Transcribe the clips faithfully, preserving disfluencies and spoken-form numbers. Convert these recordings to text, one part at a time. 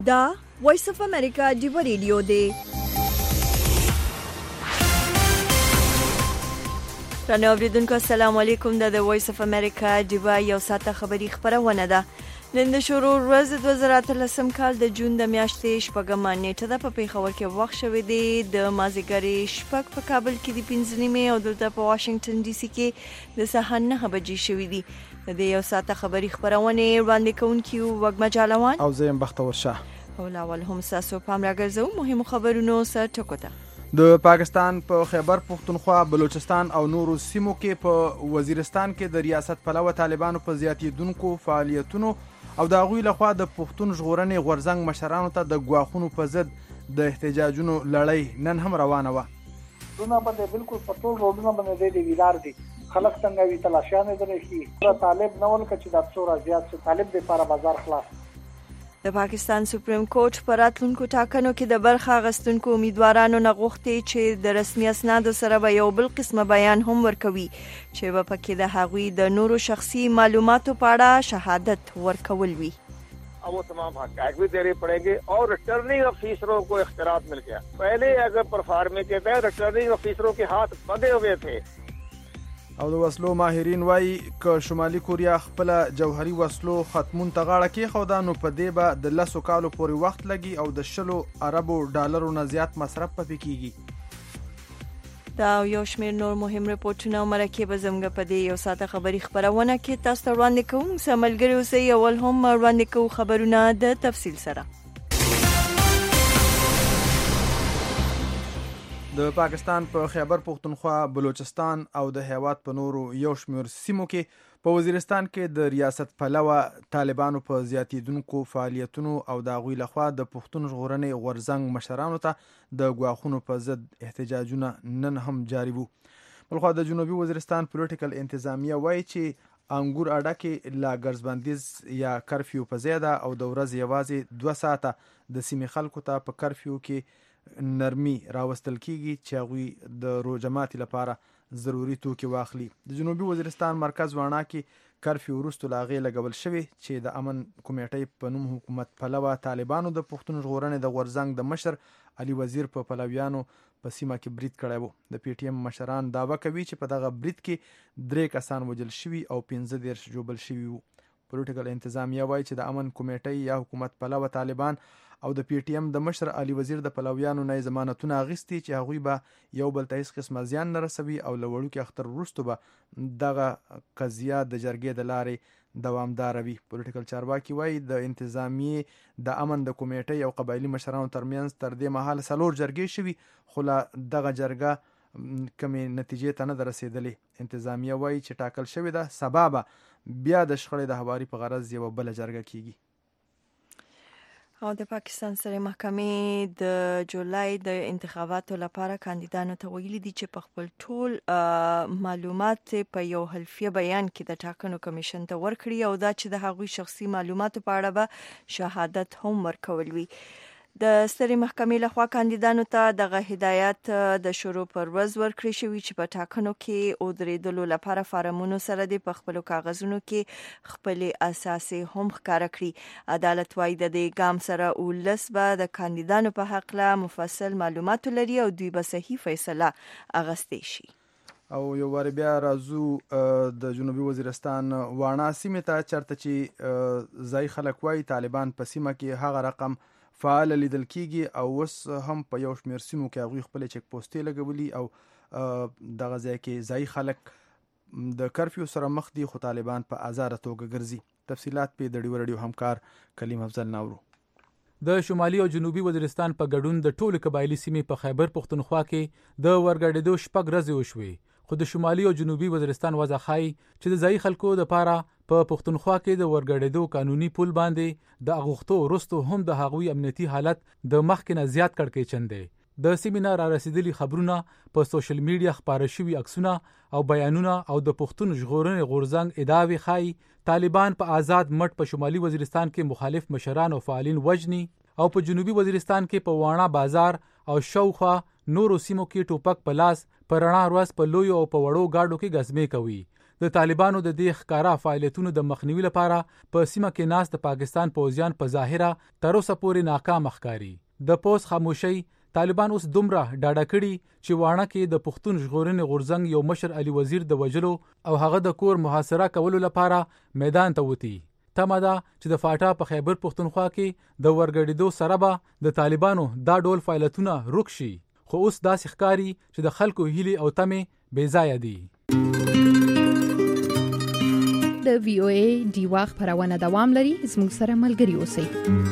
دا وایس اف امریکا ډیو ریډیو دی. رانه اوریدونکو السلام علیکم. د وایس اف امریکا ډیو یو ساعته خبری خبرونه ده. نن د شروع ورځ د دوه زره اتلسم کال د جون د میاشتې شپږم نیټه ده. په پیښور کې وخت شوی دی د مازیګری شپږ، په کابل کې د پنځه نیمې او دلته په واشنگټن ډي سي کې د سهار نهه بجې شوی دی. د دې یو ساعته خبری خبرونه وړاندې کوونکي وګما جالوان او زیم بختور شاه. او لاول هم ساسو پام راګرځو مهمو خبرونو سره ټکوته. د پاکستان په خیبر پختونخوا، بلوچستان او نورو سیمو کې په وزیرستان کې د ریاست پلوه طالبانو په زیاتیدونکو فعالیتونو او د هغوی لخوا د پښتون ژغورنې غورځنګ مشرانو ته د ګواښونو په ضد د احتجاجونو لړۍ نن هم روانه وه. دونه باندې بالکل په ټول روډونو باندې د ویلار دي خلک څنګه وی تلاشیانه درې شي. طالب نه ول کچې د څورا زیات طالب د لپاره بازار خلاص. د پاکستان سپریم کورټ په راتلونکو ټاکنو کې د برخه اخیستونکو امیدوارانو نه غوښتي چې د رسمي اسنادو سره به یو بل قسمه بیان هم ورکوي چې به پکې د هغوی د نورو شخصي معلوماتو په اړه شهادت ورکول وي. अब वो तमाम हक़ भी देने पड़ेंगे और रिटर्निंग अफीसरों को इख्तियार मिल गया. पहले अगर परफार्मे के तहत रिटर्निंग अफीसरों के हाथ बंधे हुए थे. او د وسلو ماهرین وایي که شمالي کوریا خپل جوهري وسلو ختمون ته غاړه کېښوده نو په دې به د لسو کالو پورې وخت لګي او د شلو اربو ډالرو نه زیات مصرف پکې کیږي. دا یو شمېر نور مهم رپورټونه او مرکې به زموږ په دې یو ساعته خبري خبرونه کې تاسو ته وړاندې کوو. موږ ملګري اوسئ. اول هم وړاندې کوو خبرونه د تفصیل سره. د پاکستان په خیبر پختونخوا، بلوچستان او د هیواد په نورو یو شمېر سیمو کې په وزیرستان کې د ریاست پلوه طالبانو په زیاتیدونکو فعالیتونو او د هغوی لخوا د پښتون ژغورنې غورځنګ مشرانو ته د ګواښونو په ضد احتجاجونه نن هم جاري وو. بلخوا د جنوبي وزیرستان پولیټیکل انتظامیه وایي چې انګور اډه کې لا ګرځبندیز یا کرفیو په ځای ده او د ورځې یوازې دوه ساعته د سیمې خلکو ته په کرفیو کې نرمي راوستل کیږي چې هغوی د روجماتي لپاره ضروري توکي واخلي. د جنوبي وزیرستان مرکز واڼه کې کرفیو وروسته له هغې لګول شوې چې د امن کمیټۍ په نوم حکومت پلوه طالبانو د پښتون ژغورنې د غورځنګ د مشر علي وزیر په پلویانو په سیمه کې برید کړی و. د پی ټی ایم مشران دعوه کوي چې په دغه برید کې درې کسان وژل شوي او پنځه دېرش ژوبل شوي وو. پولیټیکل انتظامیه وایي چې د امن کمیټۍ یا حکومت پلوه طالبان او د پی ټی ایم د مشر علي وزیر د پلویانو نه ضمانتونه اخیستي چې هغوی به یو بل ته هیڅ قسمه زیان نه رسوي او له وړوکي اختر وروسته به دغه قضیه د جرګې د لارې دوامداره وي. پولیټیکل چارواکي وایي د انتظامیې د امن د کمیټۍ او قبایلي مشرانو ترمنځ تر دې مهاله څلور جرګې شوي خو لا دغه جرګه کمې نتیجې ته نه ده رسېدلې. انتظامیه وایي چې ټاکل شوې ده سبا به بیا د شخړې د هواري په غرض یوه بله جرګه کیږي. او د پاکستان سره محکمې د جولای د انتخاباتو لپاره کاندیدانو ته ویلي دي چې په خپل ټول معلومات په یو حلفیه بیان کې د ټاکنو کمیشن ته ورکړي او دا چې د هغوی شخصي معلوماتو په اړه به شهادت هم ورکول وي. د سترې محکمې لخوا کاندیدانو ته دغه هدایت د شروع پر ورځ ورکړی شوي چې په ټاکنو کې ودرېدلو لپاره فارمونو سره د په خپلو کاغذونو کې خپلې اساسې هم ښکاره کړي. عدالت وایي د دې ګام سره ولس به د کاندیدانو په هکله مفصل معلومات لري او دوی به صحیح فیصله اخیستی شي. او یو وار بیا راځو د جنوبي وزیرستان واڼه سیمې ته چېرته چې ځایي خلک وایي طالبان په سیمه کې هغه رقم فعال لیدل کیږي او اوس هم په یو شمېر سیمو کې هغوی خپلې چک پوسټې لګولي او دغه ځای کې ځایي خلک د کرفیو سره مخ دي خو طالبان په ازاده توګه ګرځي. تفصیلات په د ډیو رادیو همکار کلیم افضل ناورو. د شمالي او جنوبي وزیرستان په ګډون د ټولو قبایلي سیمې په خیبر پختونخوا کې د ورګډېدو شپږ ورځې وشوې خو د شمالي او جنوبي وزیرستان وضع ښایي چې د ځایي خلکو دپاره په پختونخوا کې د ورګډېدو قانوني پول باندې د اغوښتو وروسته هم د هغوی امنیتي حالت د مخکې نه زیات کړکېچن دی. د سیمې نه را رسېدلي خبرونه، په سوشل میډیا خپاره شوي عکسونه او بیانونه او د پښتون ژغورنې غورځنګ ادعاوې ښایي طالبان په آزاد مټ په شمالي وزیرستان کې مخالف مشران او فعالین وژني او په جنوبي وزیرستان کې په واڼه بازار او شاوخوا نورو سیمو کې ټوپک په لاس په رڼا ورځ په لویو او په وړو ګاډو کې ګزمې کوي. د طالبانو د دې ښکارا فعالیتونو د مخنیوي لپاره په سیمه کې ناست د پاکستان پوځیان په ظاهره تر اوسه پورې ناکام ښکاري. د پوز خاموشي طالبان اوس دومره ډاډه کړي چې واڼه کې د پښتون ژغورنې غورځنګ یو مشر علي وزیر د وژلو او هغه د کور محاصره کولو لپاره میدان ته وتی. تمه ده چې د فاټا په خیبر پښتونخوا کې د ورګډېدو سره به د طالبانو دا ډول فعالیتونه رک شي، خو اوس داسې ښکاري چې د خلکو هیلې او تمې بې ځایه دي. د وی او ای ډیوا خبرونه دوام لري، زموږ سره ملګري اوسئ.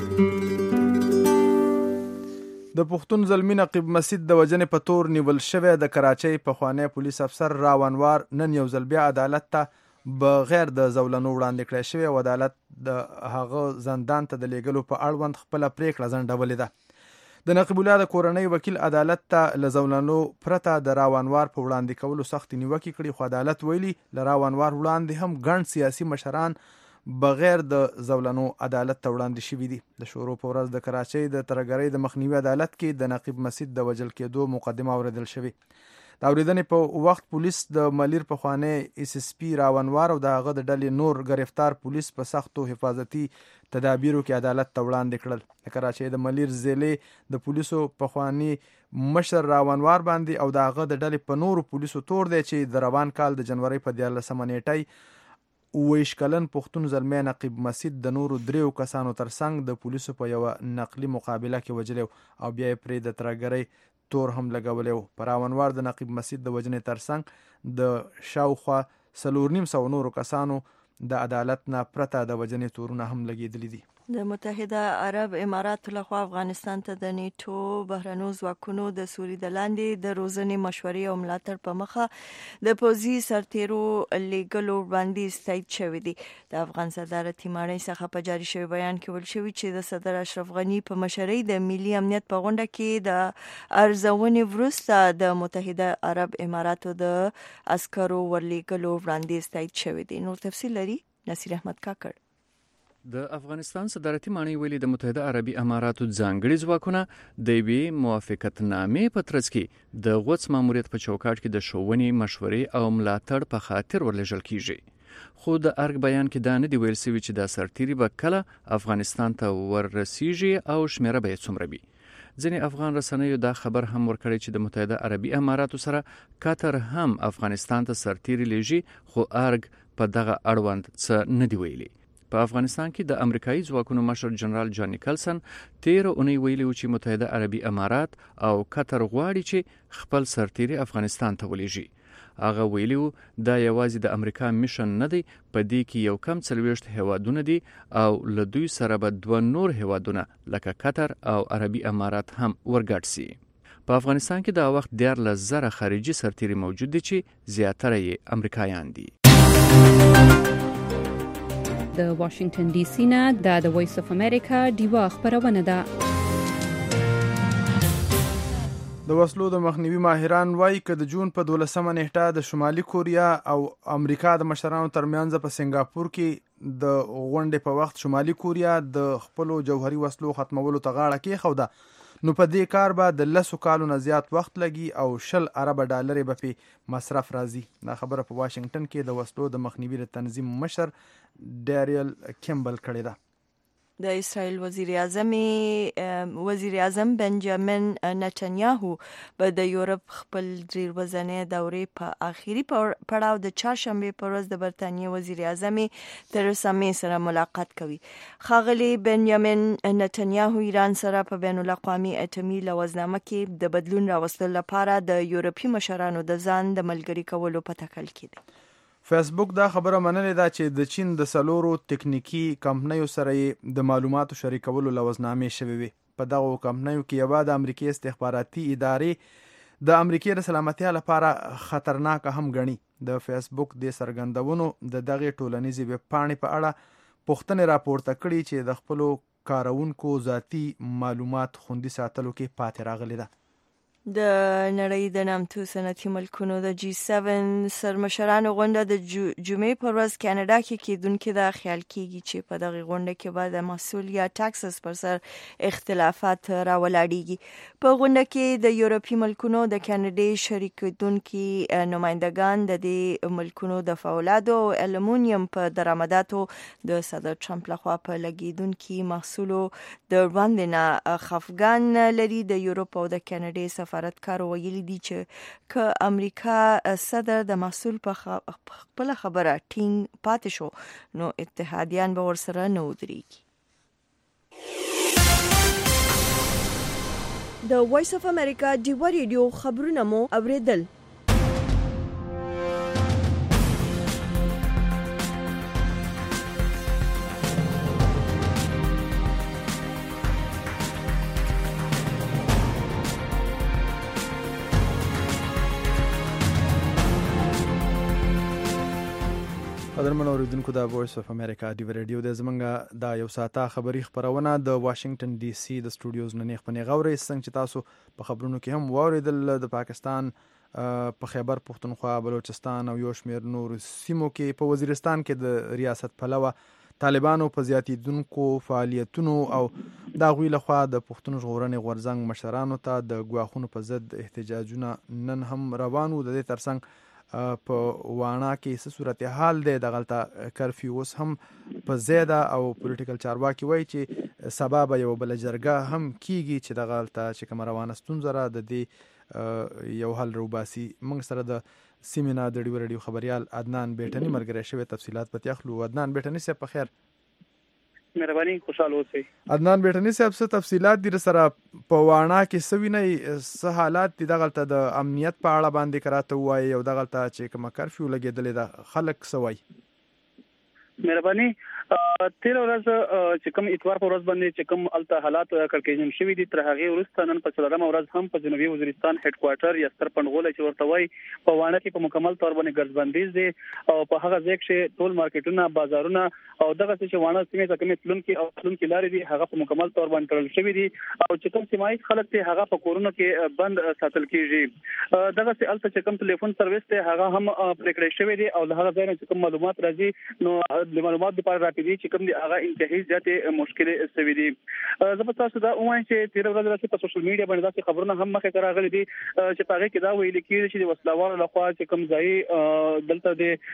د پښتون زلمی نقیب مسجد د وجنې په تور نیول شوی د کراچۍ پخوانی پولیس افسر راونوار نن یو ځل بیا عدالت ته بغیر د زولنو وړاندې کړی شوی او عدالت د هغه زندان ته د لیږلو په اړوند خپله پریکړه ځنډولې ده. د نقیب الله د کورنۍ وکیل عدالت ته له زولنو پرته د راونوار په وړاندې کولو سخت نیوکې کړي، خو عدالت ویلي له راونوار وړاندې هم ګڼ سیاسي مشران بغیر د زولنو عدالت ته وړاندې شوي دي. د شورو په ورځ د کراچۍ د ترهګرۍ د مخنیوي عدالت کې د نقیب مسجد د وژل کېدو مقدمه اوریدل شوې. د اورېدنې په وخت پولیس د ملیر پخوانی ایس ایس پی راونوار او د هغه د ډلې نور گرفتار پولیس په سختو حفاظتي تدابیرو کې عدالت ته وړاندې کړل. د کراچۍ د ملیر ضلع د پولیسو پخوانی مشر راونوار باندې او د هغه د ډلې په نورو پولیسو تور دی چې د روان کال د جنورۍ په دیارلسمه نیټۍ اوویش کلن پښتون زلمی نقیب مسجد د نورو دریو کسانو ترڅنګ د پولیسو په یوه نقلي مقابله کې وجلی او بیا یې پرې د ترهګرۍ تور هم لګولی و. په راونوار د نقیب مسجد د وجنې ترڅنګ د شاوخوا څلور نیم سوه نورو کسانو د عدالت نه پرته د وجنې تورونه هم لګېدلي دي. د متحده عرب اماراتو لخوا افغانستان ته د نیټو بهرنیو ځواکونو د سوري د لاندې د روزنې مشورې او ملاتړ په مخه د پوځي سرتیرو لیږلو وړاندیز تایید شوی دی. د افغان سردار تیماڼي څخه په جاري شوی بیان کې ویل شوي چې د صدر اشرف غني په مشرۍ د ملي امنیت په غونډه کې د ارزونې وروسته د متحده عرب اماراتو د عسکرو ورلیږلو وړاندیز تایید شوی دی. نور تفصیل لري نصیر احمد کاکړ. د افغانستان صدارتي ماڼۍ ویلي د متحده عربي اماراتو ځانګړي ځواکونه د یوې موافقتنامې په ترڅ کې د غوڅ ماموریت په چوکاټ کې د ښوونې مشورې او ملاتړ په خاطر ورلېږل کیږي. خو د ارګ بیان کې دا نه دی ویل سوي چې دا سرتیري به کله افغانستان ته ورسیږي او شمیره به یې څومره وي. ځینې افغان رسنیو دا خبر هم ورکړی چې د متحده عربي اماراتو سره قطر هم افغانستان ته سرتیري لیږي، خو ارګ په دغه اړوند څه نه دی ویلي. په افغانستان کې د امریکایي ځواکونو مشر جنرال جان نیکلسن تیر اونۍ ویلي و چې متحده عربي امارات او قطر غواړي چې خپل سرتیري افغانستان ته ولیږي. هغه ویلي و دا یوازې د امریکا میشن نه دی، په دې کې یو کم څلوېښت هیوادونه دي او له دوی سره به دوه نور هیوادونه لکه قطر او عربي امارات هم ورګډ سي. په افغانستان کې دا وخت دیارلس زره خارجي سرتیري موجود دي چې زیاتره یې امریکایان دي. د واشنگټن ډي سي نه د وایس اف امریکا ډیوا خبرونه ده. د وسلو د مخنیوي ماهران وایي که د جون په دولسمه نیټه د شمالي کوریا او امریکا د مشرانو ترمنځ په سنگاپور کې د غونډې په وخت شمالي کوریا د خپلو جوهري وسلو ختمولو ته غاړه کېښوده، نو په دې کار به د لسو کالو نه زیات وخت لګي او شل اربه ډالرې به په مصرف راځي. دا خبره په واشنگټن کې د وسلو د مخنیوي د تنظیم مشر ډیریل کیمبل کړې ده. د اسرائیل وزیر اعظم وزیر اعظم بنجامین نتنیاهو به د یورپ خپل درې ورځې دورې په آخري پړاو د چهارشنبه پر ورځ د برتانیې وزیر اعظم تریسا می سره ملاقات کوي. ښاغلي بنجامین نتنیاهو ایران سره په بین الاقوامي اټومي لوزنامه کې د بدلون راوستلو لپاره د یورپي مشرانو د ځان د ملګري کولو په تکل کې دی. فیسبوک دا خبره منلې ده چې د چین د سلورو تکنیکی کمپنیو سره د معلوماتو شریکولو لوزنامې شوې وي. په دغو کمپنیو کې یوه د امریکای استخباراتي ادارې د امریکای د سلامتیا لپاره خطرناکه هم ګڼي. د فیسبوک د څرګندونو د دغې ټولنیزې ویب پاڼې په اړه پوښتنې راپورته کړي چې د خپلو کارونکو ذاتي معلومات خوندي ساتلو کې پاتې راغلي ده. د نړۍ د نامتو صنعتي ملکونو د جی سیون سرمشرانو غونډه د جمعې پر ورځ کاناډا کې کېدونکې ده. خیال کېږي چې په دغه غونډه کې به د محصول یا ټاکسس پر سر اختلافات راولاړېږي. په غونډه کې د یورپی ملکونو د کاناډا شریکدونکو نمائندگان د دې ملکونو د فولادو او الومنیم په درآمداتو د صدر ټرمپ لخوا په لګیدونکو محصولو د وړاندې خفګان لري. د یورپ او د کاناډا سفارتکار ویلي دي چې ک امریکا صدر د محصول په خپل خبره ټینګ پاتې شو نو اتحادیان به ورسره نه ودرېږي. د وایس اف امریکا ډیوا ریډیو خبرونه مو اوریدل. قدرمن اوریدونکو د وایس اف امریکا ډیوا ریډیو د زمنګ د یو ساعته خبری خبرونه د واشنگټن ډي سي د سټوډیوز نه خپنې غوړې څنګه چې تاسو په خبرونو کې هم واوریدل د پاکستان په خیبر پختونخوا بلوچستان او یو شمېر نور سیمو کې په وزیرستان کې د ریاست پلوه طالبانو په زیاتیدونکو فعالیتونو او د غوی لخوا د پښتون ژغورنې غورځنګ مشرانو ته د ګواښونو په ضد احتجاجونه نن هم روانو. د دې ترڅنګ په وانا کې څه صورتحال دی د غلطه کرفیو اوس هم په زیاده او پولیټیکل چارواکي وایي چې سبب یو بل جرګه هم کیږي چې د غلطه چې کوم روانه ستونزه را د دې یو حل روباسي. موږ سره د سیمینا د ډیو ریډیو خبريال عدنان بیٹنی مرګره شوی تفصيلات پته اخلو. عدنان بیٹنی سه په خیر. مهرباني خوشاله اوسئ. عدنان بیٹنی صاحب څه تفصيلات دي سره په وانا کې سوي نه څه حالات دي د غلطه د امنیت په اړه باندې کراته وایي او د غلطه چې کوم کرفیو لګیدل د خلک سوي. مهرباني تیر ورځ چې کوم اتوار پر ورځ باندې چې کوم الته حالات کړکېجن شوی دي تر هغه وروسته نن په څلورمه ورځ هم په جنوبي وزیرستان هډ کوارټر یا ستر پنډغول چې ورته وایي په وانه کې په مکمل تور باندې ګرځبندیز دي او په هغه ځای کې ټول مارکیټونه بازارونه او دغه چې وانه سیمه ته کومې تلون کې او تلون کې لارې دي هغه په مکمل تور باندې تړل شوی دي او چې کوم سیمایي خلک ته هغه په کورونو کې بند ساتل کیږي. دغه چې الته چې کوم ټلیفون سرویس ته هغه هم پریکړې شوی دي او هغه ځای نه چې کوم معلومات راځي نو د معلومات لپاره راپیدي چې کوم دي هغه انتهایی زیاتې مشکل سوي دي. زه په تاسو دا وایم چې تیر ورځ راځي په سوشل میډیا باندې دا خبرونه هم مخه راغلي دي چې په هغه کې دا ویل کېږي چې د وسلوالو لخوا چې کوم ځای دلته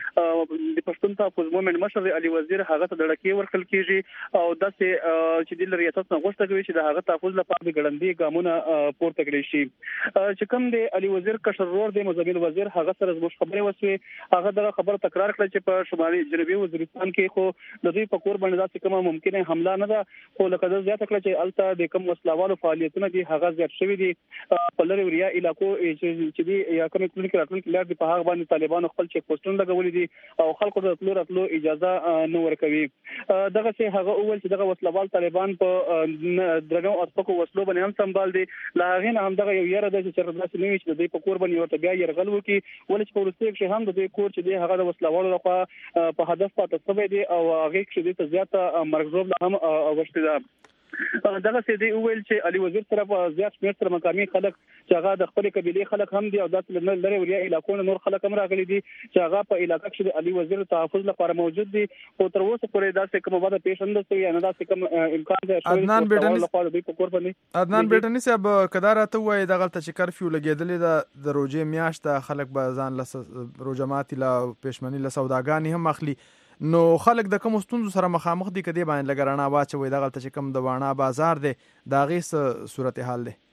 د پښتون تحفظ مومنت مشر علي وزیر هغه ته دړکې ورکړل کېږي او داسې چې د ریاست نه غوښتل کوي چې د هغه تحفظ لپاره د ګړندې ګامونه پورته کړی شي. چې کوم د علي وزیر کشر ورور د مزمل وزیر هغه سره زموږ خبرې وسوي هغه دا خبر تکرار کړ چې په شمالي جنوبي وزیرستان کې خو د دوی په کور باندې چې کومه ممکنه حمله نه ده خو لکه د زیات کړ چې الته د کوم وسلوالو فعالیتونه دي هغه زیات شوی دي په لری وریا علاقو چې دي یا کوم کلین کې راتلونکي لار دي په هغه باندې طالبانو خپل چیک پوسټونه لګولي دي او خلکو د تلو راتلو اجازه نه ورکوي. دغه چې هغه اول چې دغه وسلوال طالبان په درنو اسپکو وسلو باندې هم سمبال دي لا هغه هم دغه یو یره د چې داسې نه وي چې د دې په کور باندې ورته بیا يرغل وکي ولې چې په ورسته کې هم د دې کور چې دی هغه د وسلوالو لخوا په هدف پاتې شوی دی او هغه کې د زیاته مرګزوب هم اوښته ده. دغه سې دی ویل چې علي وزیر طرف زیات شمېر تر مقامي خلک چې هغه د خپل قبيله خلک هم دي او داسې لري وریا علاقو نور خلک هم راغلي دي چې هغه په علاقې کې د علي وزیر تحفظ لپاره موجود دي او تر اوسه پورې داسې کومه وعده پیښ نه شوی نه داسې کوم امکان دی عدنان بیٹنی لپاره د په کور باندې عدنان بیٹنی صاحب کدار ته وای د غلطه چې کرفیو لګیدلې د روزه میاشت خلک به ځان له روزمات له پښمنی له سوداګانی هم اخلي نو خلک د کوم ستونزو سره مخامخ دي کدي باندې لګرانا واچوي د غلطه چې کوم د وانا بازار دی دا غي صورتحال دی.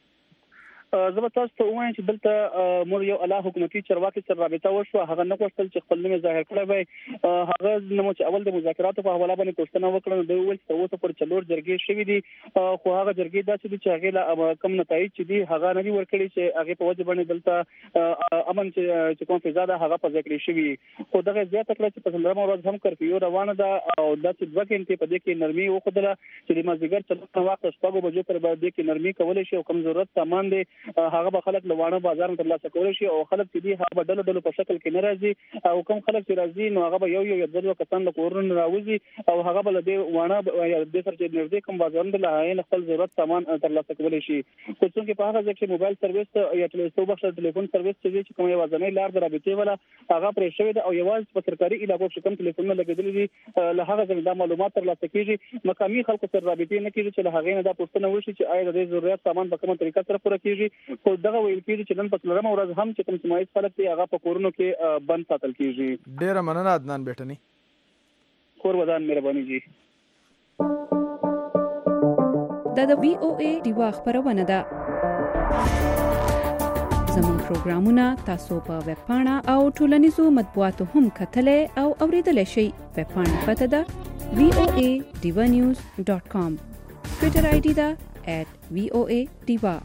زه به تاسو ته وایم چې دلته مور یو اعلی حکومتي چارواکي سره رابطه وشو هغه نه غوښتل چې خپل نوم ظاهر کړی وي هغه نو چې اول د مذاکراتو په حواله باندې پوښتنه وکړه د ول څه اوسه پر چلور جرګې شوې دي خو هغه جرګې داسې دي چې هغه لا کم نتایج چې دي هغه نه ورکړي چې هغه په وجه باندې دلته امن چې کوم فزاده هغه په ذکر شوی خو دغه زیاته کړ چې په څلورمه ورځ هم کرفیو روانه ده او داسې دوه کېنټې په دې کې نرمي وخدله چې د مازیګر څلور وخت شپږو بجو پر باندې کې نرمي کولای شي او کوم ضرورت سامان دي هغه به خلک لوانه بازار تر لاسه کول شي او خلک چې هغه به ډلو ډلو په شکل کې نه راځي او کوم خلک چې راځي نو هغه به یو یو دوه کسان له کورونو راوځي او هغه به د وانه یا د سر چې نږدې کوم بازارونه له هغه خپل ضرورت سامان تر لاسه کول شي. خو څنګه په هغه ځکه چې موبایل سرویس یا ټلیفون بخښه ټلیفون سرویس چې کوم یو ځنې لار د رابطې ولا هغه پرې شوی د او یوازې په سرکاري علاقو کې کوم ټلیفونونه لګیدل دي له هغه ځنې د معلومات تر لاسه کیږي. مقامي خلکو سره رابطې نه کیږي چې له هغه نه دا پوښتنه وشي چې آیا د ضرورت سامان په کومه طریقه سره پوره کیږي. خو دغه ویل کیږي چې نن په څلورمه ورځ هم چې کوم سمایي خلک دي هغه په کورونو کې بند ساتل کیږي. ډیره مننه عدنان بیٹنی. کور ودان مهرباني جی. دا د وی او ای دیوا خبرونه ده. زموږ پروګرامونه تاسو په ویب پاڼه او ټولنیزو مطبوعاتو هم کتلای او اوریدلای شئ. ویب پاڼه پته ده وی او ای دیوا نیوز ډاٹ کام. ټویټر آی ډي ده ایٹ وی او ای دیوا.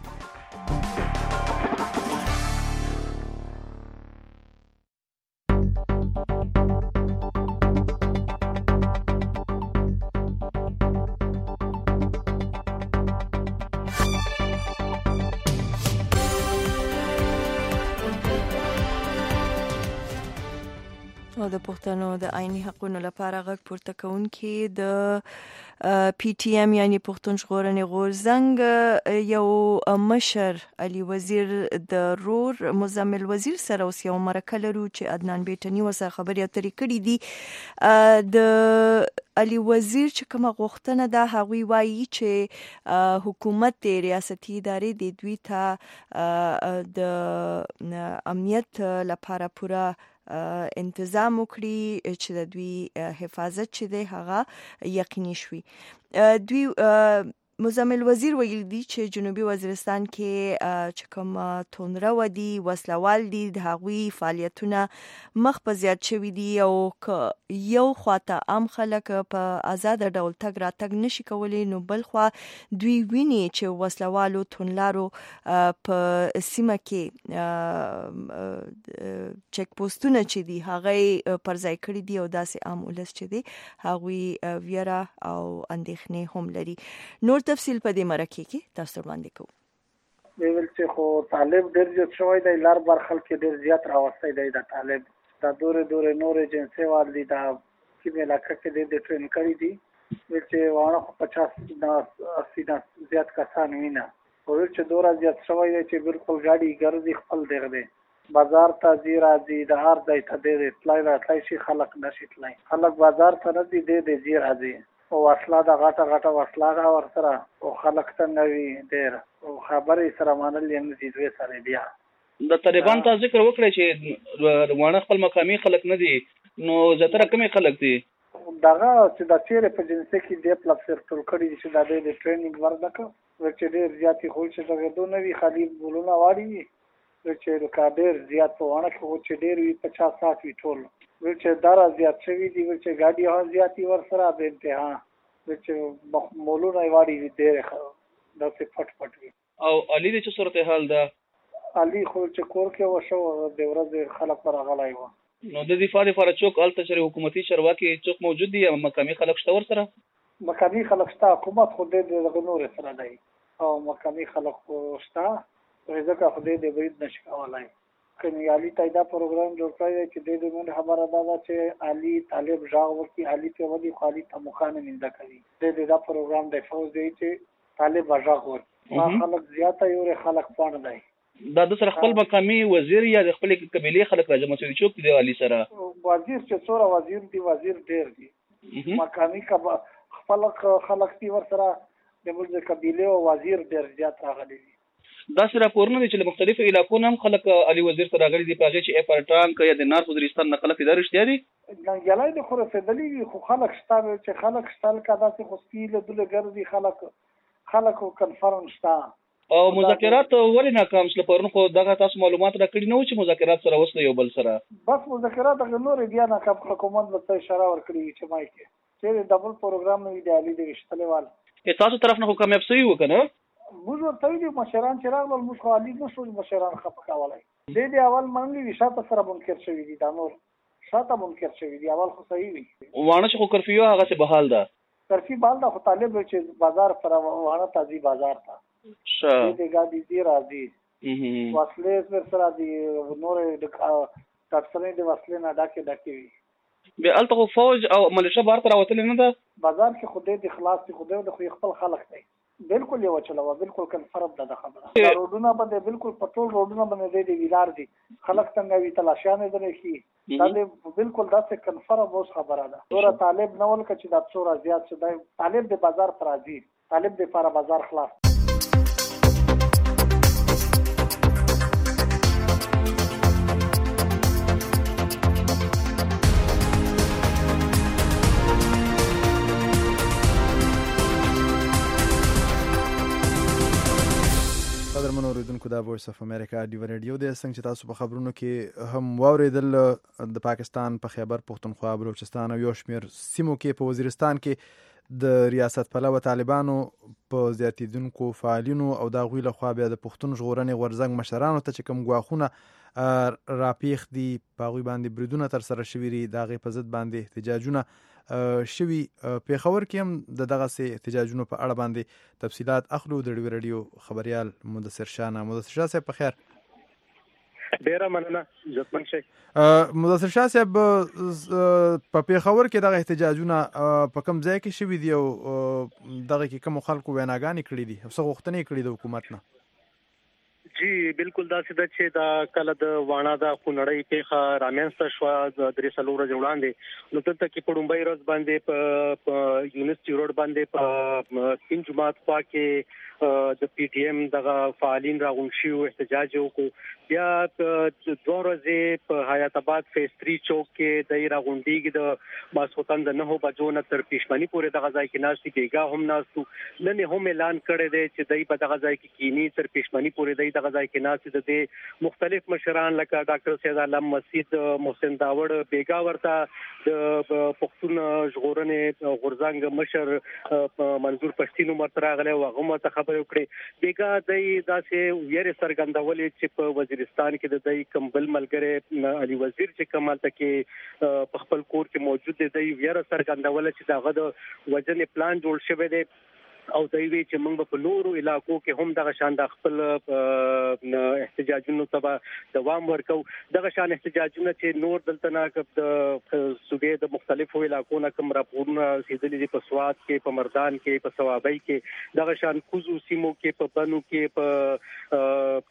او د پښتنو د عیني حقوقو لپاره غږ پورته کوونکي د پی ټی ایم یعنی پښتون ژغورنې غورځنګ یو مشر علي وزیر د رور مزمل وزیر سره اوس یو مرکه لرو چې عدنان بیٹنی وسه خبرې اترې کړې دي. د علي وزیر چې کومه غوښتنه ده هغوی وایي چې حکومت ریاستي ادارې د دوی ته د امنیت لپاره پوره انتظام وکړي چې د دوی حفاظت چې دی هغه یقیني شوي. دوی مزمل وزیر ویل دي چې جنوبي وزیرستان کې چې کوم تونره ودی وسلوال دي د هغوی فعالیتونه مخ په زیات شوي دي او یو خواته عام خلک په آزاد ډول تګ راتګ نشي کولی نو بل خوا دوی ویني چې وسلوالو تونلارو په سیمه کې چک پوسټونه چې دي هغه پر ځای کړی دي او داسې عام ولس چې دي هغوی ویره او اندېښنې هم لري. نور تفصیل په دې مرکه کې تاسو وړاندې کوو. دی ول چې خو طالب ډېر زیات شوی دی لار بر خلک ډېر زیات راوستي دی د طالب دا دورې دورې نور ایجنسی والي دا کې علاقه کې د ټرین کړی دي چې وانه پچاس نه اسی نه زیات کسان وینا او چې دورا زیات شوی دی چې بالکل ګاډي ګرځي خپل دیغه دی بازار ته زی راځي د هر ځای ته دی تلای راتلای شي خلک نشي تلای خلک بازار ته نه دی دی زی راځي او اصلا د غټه غټه وسلاغه ور سره او خلک څنګه وی ډیر او خبرې سره مانل یم دي دوی سره بیا د طالبان ته ذکر وکړي چې وانه خپل مقامي خلک نه دي نو زتره کمی خلک دي دغه چې د چیرې په جنسي کې د پلس ټول کړي چې د دې ټریننګ ورنکه چې ډیر زیاتې خو چې دغه دوه وی خالي بولونه واړي چې د کابر زیات وانه خو چې ډیر وی پچاس ساعت وی ټول چې دارا زیات شوی دی چې ګاډي ها زیاتی ور سره به انتها چې مولونه واړي ډېر د څه پټ پټ وي او علي د څه صورتحال ده علي خو چې کور کې وشو د ورځ خلک پر غلای و نو د دفاع لپاره څوک الته چې حکومتي چارواکي څوک موجود دي مقامي خلک شته ور سره مقامي خلک شته حکومت خو د نور سره دی او مقامي خلک شته ځکه خو دې د برید نشي کولای کني علي تایدا پروګرام جوړ کړی چې د دې موږ خبره ده چې علي طالب ژغ ورکی علي په ودی خالي ته مخانه منده کوي د دې دا پروګرام د فوز دی چې طالب ژغ ورکی خلک زیاته یو خلک پاند دی دا د سره خپل مقامي وزیر یا د خپل قبيله خلک راځي چې چوک دی علي سره وزیر چې څوره وزیر دی وزیر ډیر دی مقامي خپل خلک دی ور سره د موږ قبيله او وزیر ډیر زیات راغلي دا سره راپورونه دي چې مختلفو علاقو هم خلک علي وزیر سره راغلي دي په هغه چې اف ار ټانک یا د نارث وزیرستان نه خلک ادارې شته دي ننګلای د خو رسېدلي خو خلک شته چې خلک شتل کدا چې خو سپیل دله ګرځي خلک خلکو کنفرم شته او مذاکرات ولې ناکام شول پرون خو دغه تاسو معلومات راکړي نو چې مذاکرات سره وسله یو بل سره بس مذاکرات د نور بیا ناکام حکومت به اشاره ورکړي چې مای کې چې ډبل پروګرام نو دی علي د وشتلوال که تاسو طرف نه کامیاب شوی وکنه موږ ورته ویلو مشران چې راغلل موږ خو علي نشو مشران خپه کولای د دې اول منلي شاته سره منکر شوی دي دا نور شاته منکر شوی دي اول خو صحیح وي وانه خو کرفیو هغه څه بحال ده کرفی بال دا خو طالب چې بازار پر وانه تازي بازار تا شه دې ګاډي دی راځي وسلې پر سره دي نور د تفصیلي د وسلې نه ډکه ډکه وي. به الته فوج او ملیشه بار تر وتل نه ده بازار کې خو دې خلاص دي، خو دې د خپل خلک دی بالکل یو چلوه بالکل کنفرم ده خبره. روډونه باندې بالکل پټول روډونه باندې دې ویلار دي خلک څنګه وی تلاشانه درې شي دا بالکل داسې کنفرم اوس خبره ده. ډور طالب نه ول کچې دا څوره زیات شي، طالب د بازار پر راځي، طالب د پر بازار خلاص. قدرمنو اوریدونکو دا وایس اف امریکا دی ریډیو د څنګه چې تاسو په خبرونو کې هم واوریدل د پاکستان په خیبر پختونخوا، بلوچستان او یو شمېر سیمو کې په وزیرستان کې د ریاست پلوه طالبانو په زیاتیدونکو فعالینو او د غوی له خوا بیا د پښتون ژغورنې غورځنګ مشرانو ته چې کوم غواخونه راپیخ دي په غوی باندې بریدونه تر سره شوي دي، د هغې په ضد باندې احتجاجونه شوي. پیښور کې هم د دغه سي احتجاجونو په اړه باندې تفصيلات اخلو. د ډیو ریډیو خبريال مدثر شاه مدثر شاه صاحب په خیر. ډیره مننه عزتمن شي. مدثر شاه صاحب په پیښور کې دغه احتجاجونه په کوم ځای کې شوي دي او دغه کې کوم خلکو ویناګانې کړې دي او څه غوښتنې کړې د حکومت نه؟ جی بالکل دا څه د چې دا کله د وانا د خونړی پیښه رامنځته شو د درې څلور ورځې وړاندې، نو دلته کې په لومبۍ ورځ باندې په یونیورسيټي روډ باندې په سپین جماعت خوا کې د پی ټی ایم دغه فعالین راغونډ شو، احتجاج وکړو. بیا دوه ورځې په حیات آباد فیس تھری چوک کې د راغونډیږي د ماسوتن د نهو بجو نه تر پښمنی پورې دغه ځای کې ناشتي بیګا هم ناستو. نن هم اعلان کړی دی چې دای په دغه ځای کې کینی تر پښمنی پورې دای دغه ځای کې ناشتي د مختلف مشران لکه ډاکټر سید عالم مسجد، محسن داوړ بیګا ورته د پښتون ژغورنې غورځنګ مشر منظور پښتین عمر تراغله او هغه ته خبرې وکړې. بیګا دای داسې ویره سرګندولې چې په وزیرستان کې د دای کمبل ملګری علي وزیر چې کمال تکي په خپل کور کې موجود دی، دای ویره سرګندولې چې داغه د وجنې پلان جوړ شوی دی او دوی وی چې موږ په نورو علاقو کې هم دغه شان د خپل احتجاجونو ته دوام ورکو. دغه شان احتجاجونه چې نور دلته نه د صوبې د مختلفو علاقو نه کوم راپورونه رسیدلي دي، په سواد کې، په مردان کې، په ثوابۍ کې، دغه شان کوزو سیمو کې، په بنو کې، په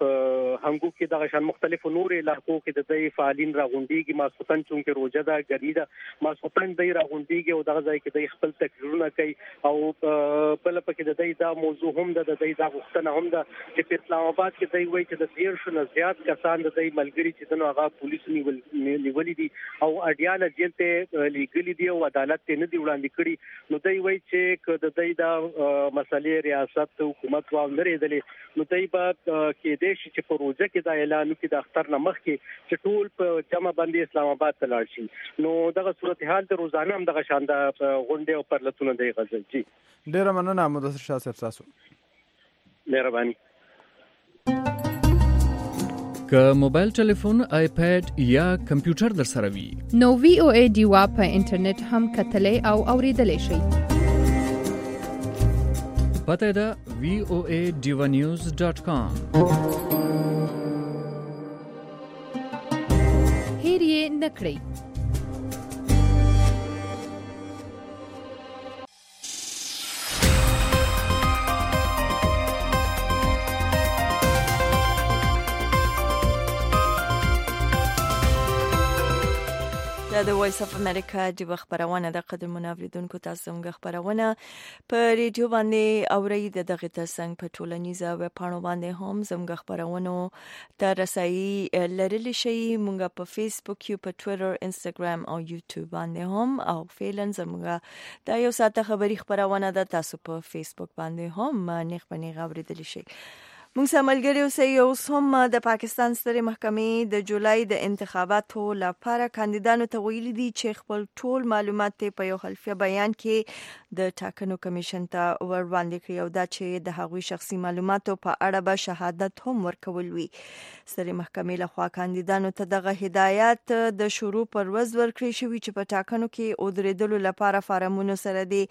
هنګو کې، دغه شان مختلفو نور علاقو کې د دې فعالین راغونډيږي. ماسوتن چونکه روزه ده ګرمي ده، ماسوتن دې راغونډيږي او دغه ځای کې د خپل تقریرونه کوي او بل پکې د دې دا موضوع هم د دې دا غوښتنه هم ده چې په اسلام آباد کې دوی وایي چې د تیر شو نه زیات کسان د دې ملګری چې دنو هغه پولیس نیولې دي او اډیاله جیل ته لیګلي دي او عدالت ته نه دی وړاندې کړي. نو دوی وایي چې د دې دا مسلې ریاست حکومت و نه لري، نو دوی به کې دې چې په روزه کې دا اعلان وکړي د اختر نه مخکې چې ټول په جمع باندې اسلام آباد ته لاړ شي. نو دغه صورتحال د روزانه هم دغه شان د غونډې او پرلتونه دی غزل. جی ډیر مننه مدثر شاه صاحب تاسو. مهرباني. که موبایل ټلیفون، آیپاد یا کمپیوټر در سره وي نو وی او ای ډیوا په انټرنیټ هم کتلې او اوریدلې شئ. پته ده وی او ای ډیوا نیوز ډاٹ کام. هیر یې نکړئ. د وایس اف امریکا د خبرونه د قدر منوریدونکو تاسو موږ خبرونه په ریډیو باندې اوري د دغه تاسو په ټولنیزه وب پاڼو باندې هم زموږ خبرونه تر رسایي لرلی شي. موږ په فیسبوک، یو په ټوئیټر، انستګرام او یوټیوب باندې هم او فعلا زموږ د یو ساعت خبري خبرونه د تاسو په فیسبوک باندې هم نه خبري اوریدلی شي. موږ سملګری اوسئ. اوس هم د پاکستان سترې محکمې د جولای د انتخاباتو لپاره کاندیدانو ته ویلي دي چې خپل ټول معلومات په یو خلفیه بیان کې د ټاکنو کمیشن ته ور وړاندې کړي او دا چې د هغوی شخصي معلوماتو په اړه به شهادت هم ورکول وي. سترې محکمې لخوا کاندیدانو ته دغه هدایت د شروع پر ورځ ورکړي شوي چې په ټاکنو کې ودرېدلو لپاره فارمونو سره د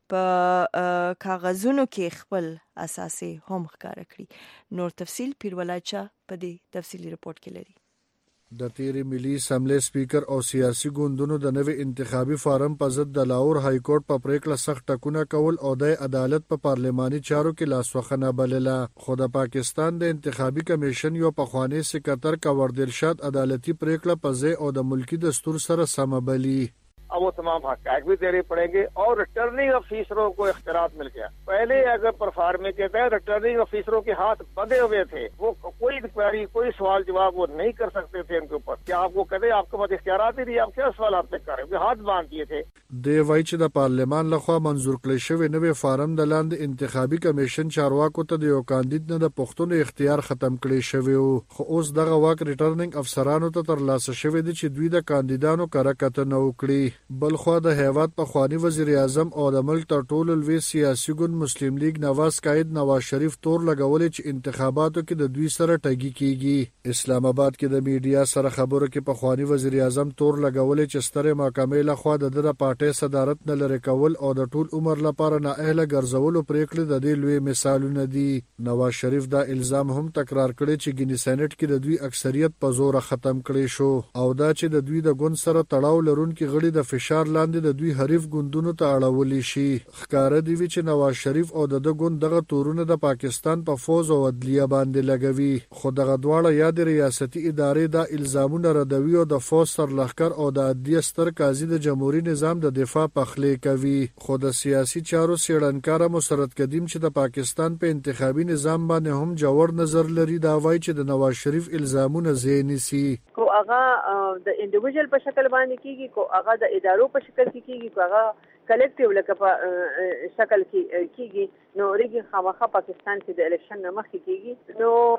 په کاغذونو کې خپل اساسي هم ښکار کړی. نور تفصیل پیرولای په دې تفصیلی رپورت کې لري. د تیری ملي اسمبلی سپیکر او سیاسي ګوندونو د نوې انتخابي فارم په ضد د لاهور های کورټ په پریکړه سخت ټکونه کول او د عدالت په پارلماني چارو کې لاسوخنه بلله. خو د پاکستان د انتخابي کمیشن یو پخوانی سکرټر کاور دلشاد عدالتي پریکړه په ځای او د ملکی دستور سره سم بلی. अब वो तमाम हक़ भी देने पड़ेंगे और रिटर्निंग अफीसरों को इख्तियार मिल गया. पहले अगर परफार्मे के तहत रिटर्निंग अफीसरों के हाथ बंधे हुए थे, वो कोई इंक्वायरी कोई सवाल जवाब वो नहीं कर सकते थे उनके ऊपर. क्या आपको कहते आपके पास इख्तियारात ही नहीं, आप क्या सवाल आप तक कर रहे हो, हाथ बांध दिए थे. د وای چې د پارلمان لخوا منظور کړی شوی نوې فارم د لاندې انتخابي کمیشن چارواکو ته د یو کاندید نه د پښتون اختیار ختم کړی شوی وو. خو اوس دغه واک ریټرنینګ افسرانو ته ترلاسه شوی دی چې دوی د کاندیدانو کره کتنه وکړي. بل خو د هیواد په خوانی وزیر اعظم او د ملک تر ټولو لوی سیاسي ګوند مسلم لیگ نواز قائد نواز شریف تور لګولې چې انتخاباتو کې د دوی سره ټګي کیږي. اسلام آباد کې د میډیا سره خبرو کې په خوانی وزیر اعظم تور لګولې چې ستره محکمې لخوا د د پارټي صدارت نه لری کول او د ټول عمر لپاره نه اهله ګرځولو پریکړه د دې لوی مثالونه دي. نواز شریف دا الزام هم تکرار کړی چې ګینی سېنات کې د دوی اکثریت په زور ختم کړي شو او دا چې د دوی د ګوند سره تړاو لرونکي غړي د فشار لاندې د دوی حریف ګوندونو ته اړولي شي. ښکاره دی چې نواز شریف او د ګوند دغه تورونه د پاکستان په فوز او عدلیه باندې لګوي. خو دغه دواړه یا د ریاستي ادارې دا الزامونه ردوي او د فوز سر لخر او د عدلیه ستر قاضي د جمهوریت نظام د دفاع پخلی کوي. خو د سیاسي چارو سیړنکار مسرت قدیم چې د پاکستان په انتخابي نظام باندې هم جوړ نظر لري دا وایي چې د نواز شریف الزامونه زینی سي. کو هغه د انډیویډوال په شکل باندې کیږي، کو هغه د ادارو په شکل کې کیږي، کو هغه کلیکټیو لکه په شکل کې کیږي. نو ریګي خامخا پاکستان کې د الیکشن نه مخکې کیږي.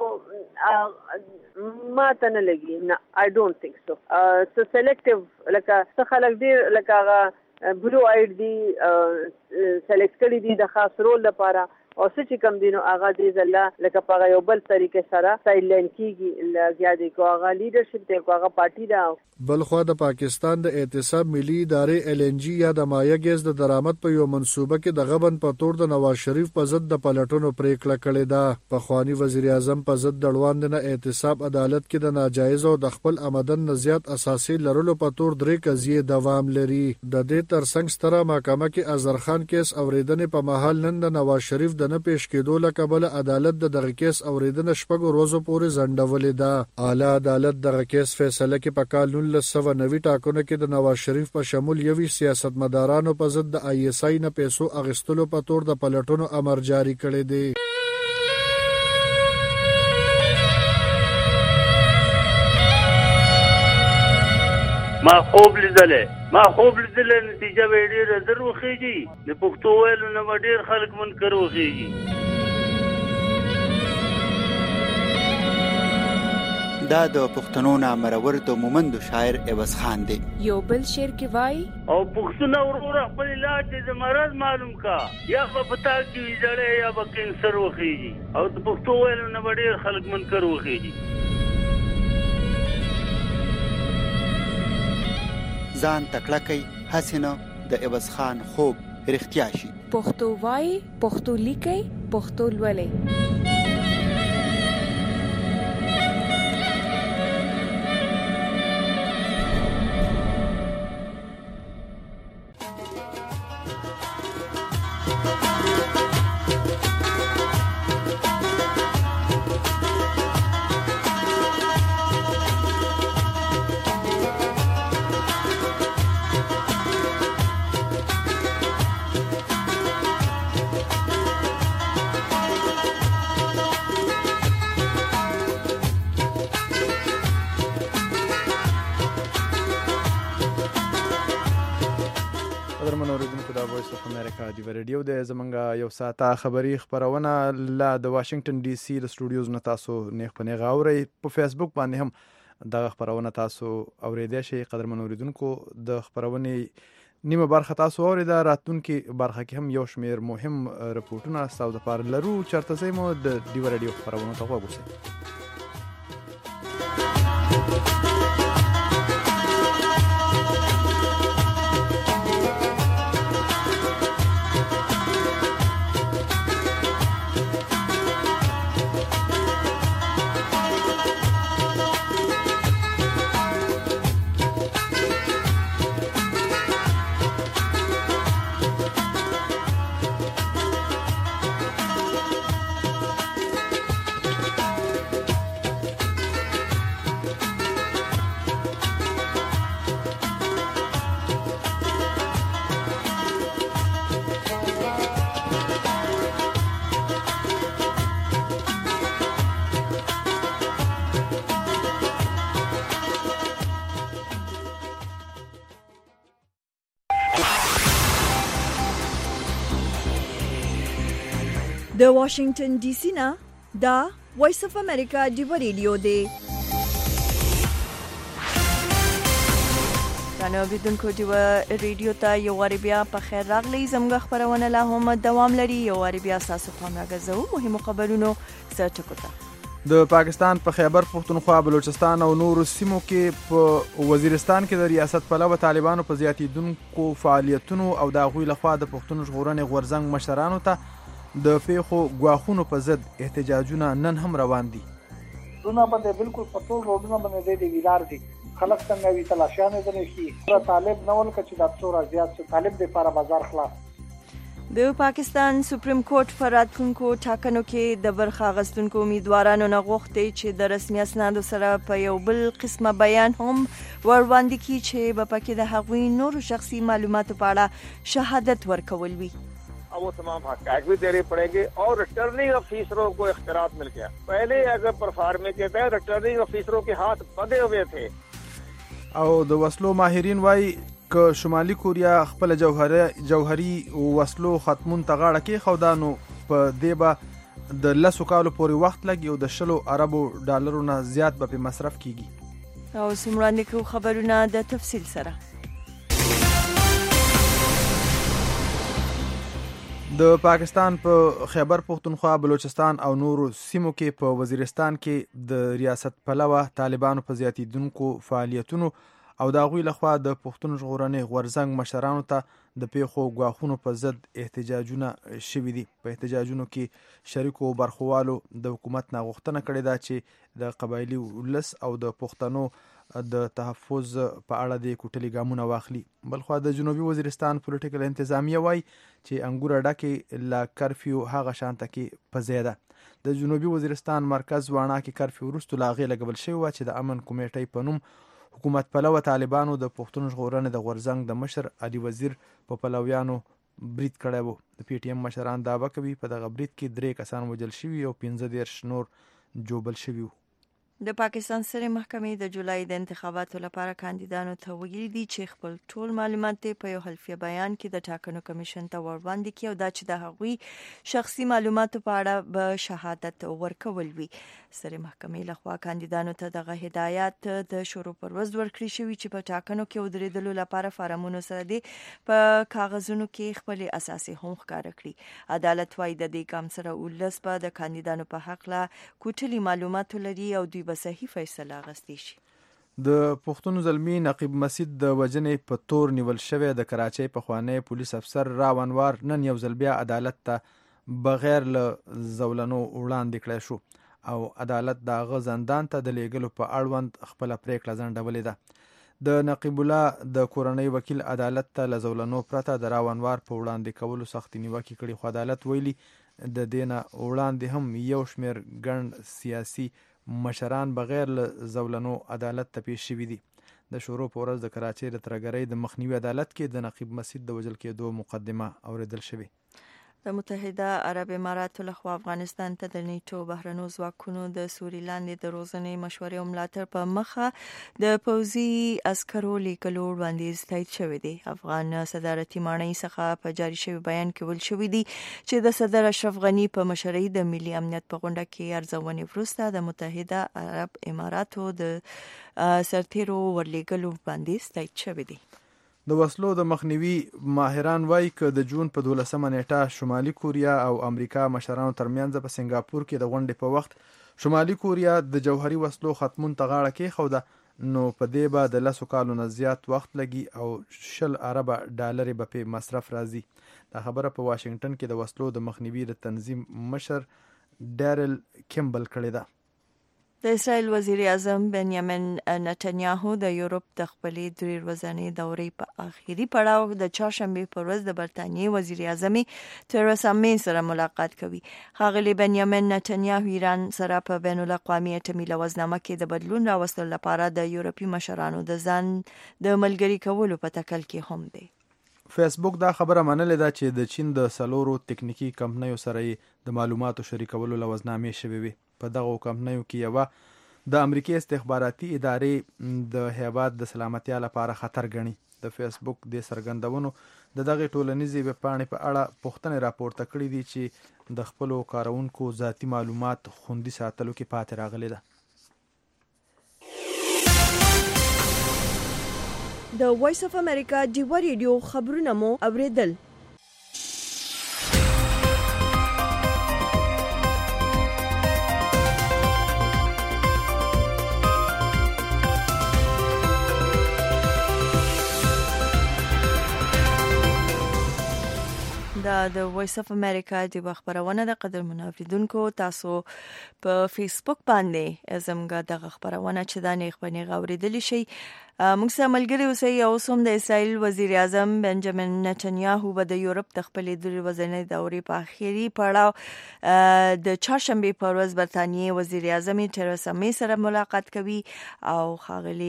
نو ما ته نه لګي، نه آی ډونټ تھنک سو. سو سلیکټیو لکه څه خلک ډیر لکه هغه بلو آیډ دی سلیکټ کړي دي د خاص رول لپاره او څه چې کم دینو هغه دې زله لکه په یو بل طریقې سره سایلنت کیږي لګیا دي کو هغه لیډرشپ ته کو هغه پارټي دا. بل خو د پاکستان د اعتصاب ملي ادارې ال ان جی یا د مایا ګیس د درآمد په یو منصوبه کې د غبن په تور د نواز شریف په ضد د پلټونو پریکړه کړې ده. په خوانی وزیر اعظم په ضد د روان نه اعتصاب عدالت کې د ناجایز او د خپل آمدن نه زیات اساسي لرلو په تور درې قضیې دوام لري. د دې ترڅنګ ستره محکمه کې اظهرخان کیس اوریدنې په محل نن د نواز شریف د نه پیش کېدو له کبله عدالت د دغه کیس اوریدنه شپږ ورځې پورې ځنډولې ده. اعلی عدالت دغه کیس فیصله کې په کال نولس سوه نوي ټاکنو کې د نواز شریف په شمول یوې سیاستمدارانو په ضد د آی اس آی نه پیسو اخیستلو په تور د پلټونو امر جاری کړی دی. ما خوب لیدلې ما خوب لیدلې نتیجه به ډېره زر وخیږي. د پښتو ویلو نه به ډېر خلک منکر وخیږي. دا د پښتنو نامرور د مومندو شاعر عوض خان دی. یو بل شعر کې وای او پښتون ورور خپل علاج د مرض معلوم کا یا په پتا کې جړې یا په کینسر وخیږي او د پښتو ویلو نه به ډېر خلک منکر وخیږي. ځان تکړه کوي حسینه د عوض خان خوب رښتیا شي. پښتو وای پښتو لیکي پښتو لولې. ریډیو د زمنګ یو ساعته خبری خبرونه لا د واشنگټن ډي سي د سټوډیوز نه تاسو نه خپنه غاوري په فیسبوک باندې هم د خبرونه تاسو اوریدئ شي. قدرمن اوریدونکو د خبرونه نیمه برخه تاسو اوریدا راتونکو برخه کې هم یو شمیر مهم رپورټونه تاسو د پاره لرو. چرته زمو د ډي ریډیو خبرونه ته وګورئ. د واشنگټن ډي سي نه دا وایس اف امریکا دی ریډیو دی. نو اوریدونکو دی ریډیو ته یو واری بیا په خیر راغلی. زموږ خبرونه لا هم دوام لري. یو واری بیا تاسو خبرونه غزو مهمو خبرونو سرټکو ته. د پاکستان په خیبر پختونخوا، بلوچستان او نورو سیمو کې په وزیرستان کې د ریاست پلوه طالبانو په زیاتیدونکو فعالیتونو او د غوی لخوا د پښتون ژغورنې غورځنګ مشرانو ته د پیښو غواخونو په ضد احتجاجونه نن هم روان دي. دونه باندې بالکل په ټول روډونو باندې د ویلار دي. خلک څنګه وی تلاشیانه درې شي را طالب نو ولکه چې د څورا زیات طالب د لپاره بازار خلاص. د پاکستان سپریم کورټ پر راتلونکو ټاکنو کې د برخه غستونکو امیدوارانو نه غوښتي چې د رسمي اسنادو سره په یو بل قسمه بیان هم وړاندې کړي چې په پکې د هغوی نورو شخصي معلوماتو په اړه شهادت ورکول وي. वो तमाम हक़ भी देने पड़ेंगे और रिटर्निंग अफीसरों को इख्तियार मिल गया. पहले अगर परफार्मे के तहत रिटर्निंग अफीसरों के हाथ बंधे हुए थे. او د وسلو ماهرین وای ک شمالي کوریا خپل جوهري جوهري وسلو ختمون ته غاړه کې خودانو په دیبا د لسو کالو پورې وخت لګي او د شلو عربو ډالرو نه زیات به په مصرف کیږي. او سمران کو خبرونه د تفصیل سره. د پاکستان په خیبر پختونخوا، بلوچستان او نورو سیمو کې په وزیرستان کې د ریاست پلوه طالبانو په زیاتیدونکو فعالیتونو او د هغوی لخوا د پښتون ژغورنې غورځنګ مشرانو ته د پیښو غواخونو په ضد احتجاجونه شوي دي. په احتجاجونو کې شریکو برخوالو د حکومت نه غوښتنه کړې ده چې د قبایلي ولس او د پښتنو د تحفظ په اړه د کوټلي ګامونه واخلي. بلخوا د جنوبي وزیرستان پولیټیکل انتظامیه وای چې انګور ډکه لا کرفیو هغه شانته کې پزیده. د جنوبي وزیرستان مرکز وانا کې کرفیو ورستو لاغې لګبل شوی و چې د امن کمیټې په نوم حکومت پلوه طالبانو د پښتون ژغورنې د غورځنګ د مشر علي وزیر په پلویانو برید کړی و. د پی ټی ایم مشران دعوه کوي په دغه برید کې درې کسان وژل شوي او پنځه دېرش نور جوبل شوي. د پاکستان سترې محکمې د جولای د انتخاباتو لپاره کاندیدانو ته ویلي دي چې خپل ټول معلومات په یو حلفیه بیان کې د ټاکنو کمیشن ته وړاندې کړي او دا چې د هغوی شخصي معلوماتو په اړه به شهادت ورکول وي. سترې محکمې لخوا کاندیدانو ته دغه هدایات د شروع پر ورځ ورکړي شوي چې په ټاکنو کې ودرېدلو لپاره فارمونو سره دي په کاغذونو کې خپل اساسي هم ښکاره کړي. عدالت وايي د دې کام سره ولس په د کاندیدانو په حق لا کوټلي معلومات لري او دوی به صحیح فیصله غوښتي شي. د پښتون زلمی نقیب مسعود د وجنې په تور نیول شوی د کراچۍ پخوانی پولیس افسر راونوار نن یو ځل بیا عدالت ته بغیر له زولنو وړاندې کړی شو او عدالت د هغه زندان ته د لیږلو په اړوند خپله پریکړه ځنډولې ده. د نقیب الله د کورنۍ وکیل عدالت ته له زولنو پرته د راونوار په وړاندې کولو سختې نیوکې کړي، خو عدالت ویلي د دې نه وړاندې هم یو شمېر ګڼ سیاسي مشران بغیر له زولنو عدالت ته پیش شوي دي. د شروع په ورځ د کراچۍ د ترګرۍ د مخنیوي عدالت کې د نقیب مسعود د وژل کېدو مقدمه اوریدل شوې. د متحده عرب اماراتو لخوا افغانستان ته د نیټو بهرنو ځواکونو د سوري لاندې د روزنې مشورې او ملاتړ په مخه د پوځي عسکرو لیږلو وړاندیز تایید شوی دی. افغان صدارتي ماڼۍ څخه په جاري شوي بیان کې ویل شوي دي چې د صدر اشرف غني په مشرۍ د ملي امنیت په غونډه کې ارزونې وروسته د متحده عرب اماراتو د سرتیرو ورلیږلو وړاندیز تایید شوی دی. د وسلو د مخنیوي ماهران وایي که د جون په دولسمه نیټه شمالي کوریا او امریکا مشرانو ترمنځ په سنګاپور کې د غونډې په وخت شمالي کوریا د جوهري وسلو ختمون ته غاړه کېښوده نو په دې به د لسو کالو نه زیات وخت لګي او شل اربه ډالرې به په مصرف راځي. دا خبره په واشنگټن کې د وسلو د مخنیوي د تنظیم مشر ډیرل کیمبل کړې ده. د اسرائیل وزیر اعظم بنیامین نتنیاهو د یورپ د خپلې درې ورځنۍ دورې په آخري پړاو د چهارشنبې په ورځ د برتانیې وزیر اعظم تریسا مې سره ملاقات کوي. ښاغلي بنیامین نتنیاهو ایران سره په بین الاقوامي اټومي لوزنامه کې د بدلون راوستلو لپاره د یورپي مشرانو د ځان د ملګري کولو په تکل کې هم دی. فیسبوک دا خبره منلې ده چې د چین د سلورو تکنیکی کمپنیو سره د معلوماتو شریکولو لوزنامې شوي وي. په دغه کمپنیو کې یوه د امریکای استخباراتي ادارې د هیواد د سلامتیا لپاره خطر ګڼي. د فیسبوک د څرګندونو د دغه ټولنیزې ویبپاڼې په اړه پوښتنې راپورته کړې دي چې د خپلو کارونکو ذاتي معلومات خوندي ساتلو کې پاتې راغلې ده. د وایس اف امریکا ډیوا ریډیو خبرونه مو اوریدل. دا د وایس اف امریکا د خبرونه د قدر منافریدونکو تاسو په فیسبوک باندې زموږ د خبرونه چې د نه خبرونه غوړېدل شي. موږ سره ملګری اوسئ. او سوم د اسرائیل وزیر اعظم بنجامین نتنیاهو به د یورپ د خپلې درې ورځې دورې په اخیری پړاو د چهارشنبه په ورځ برتانیې وزیر اعظم تریسا می سره ملاقات کوي او ښاغلي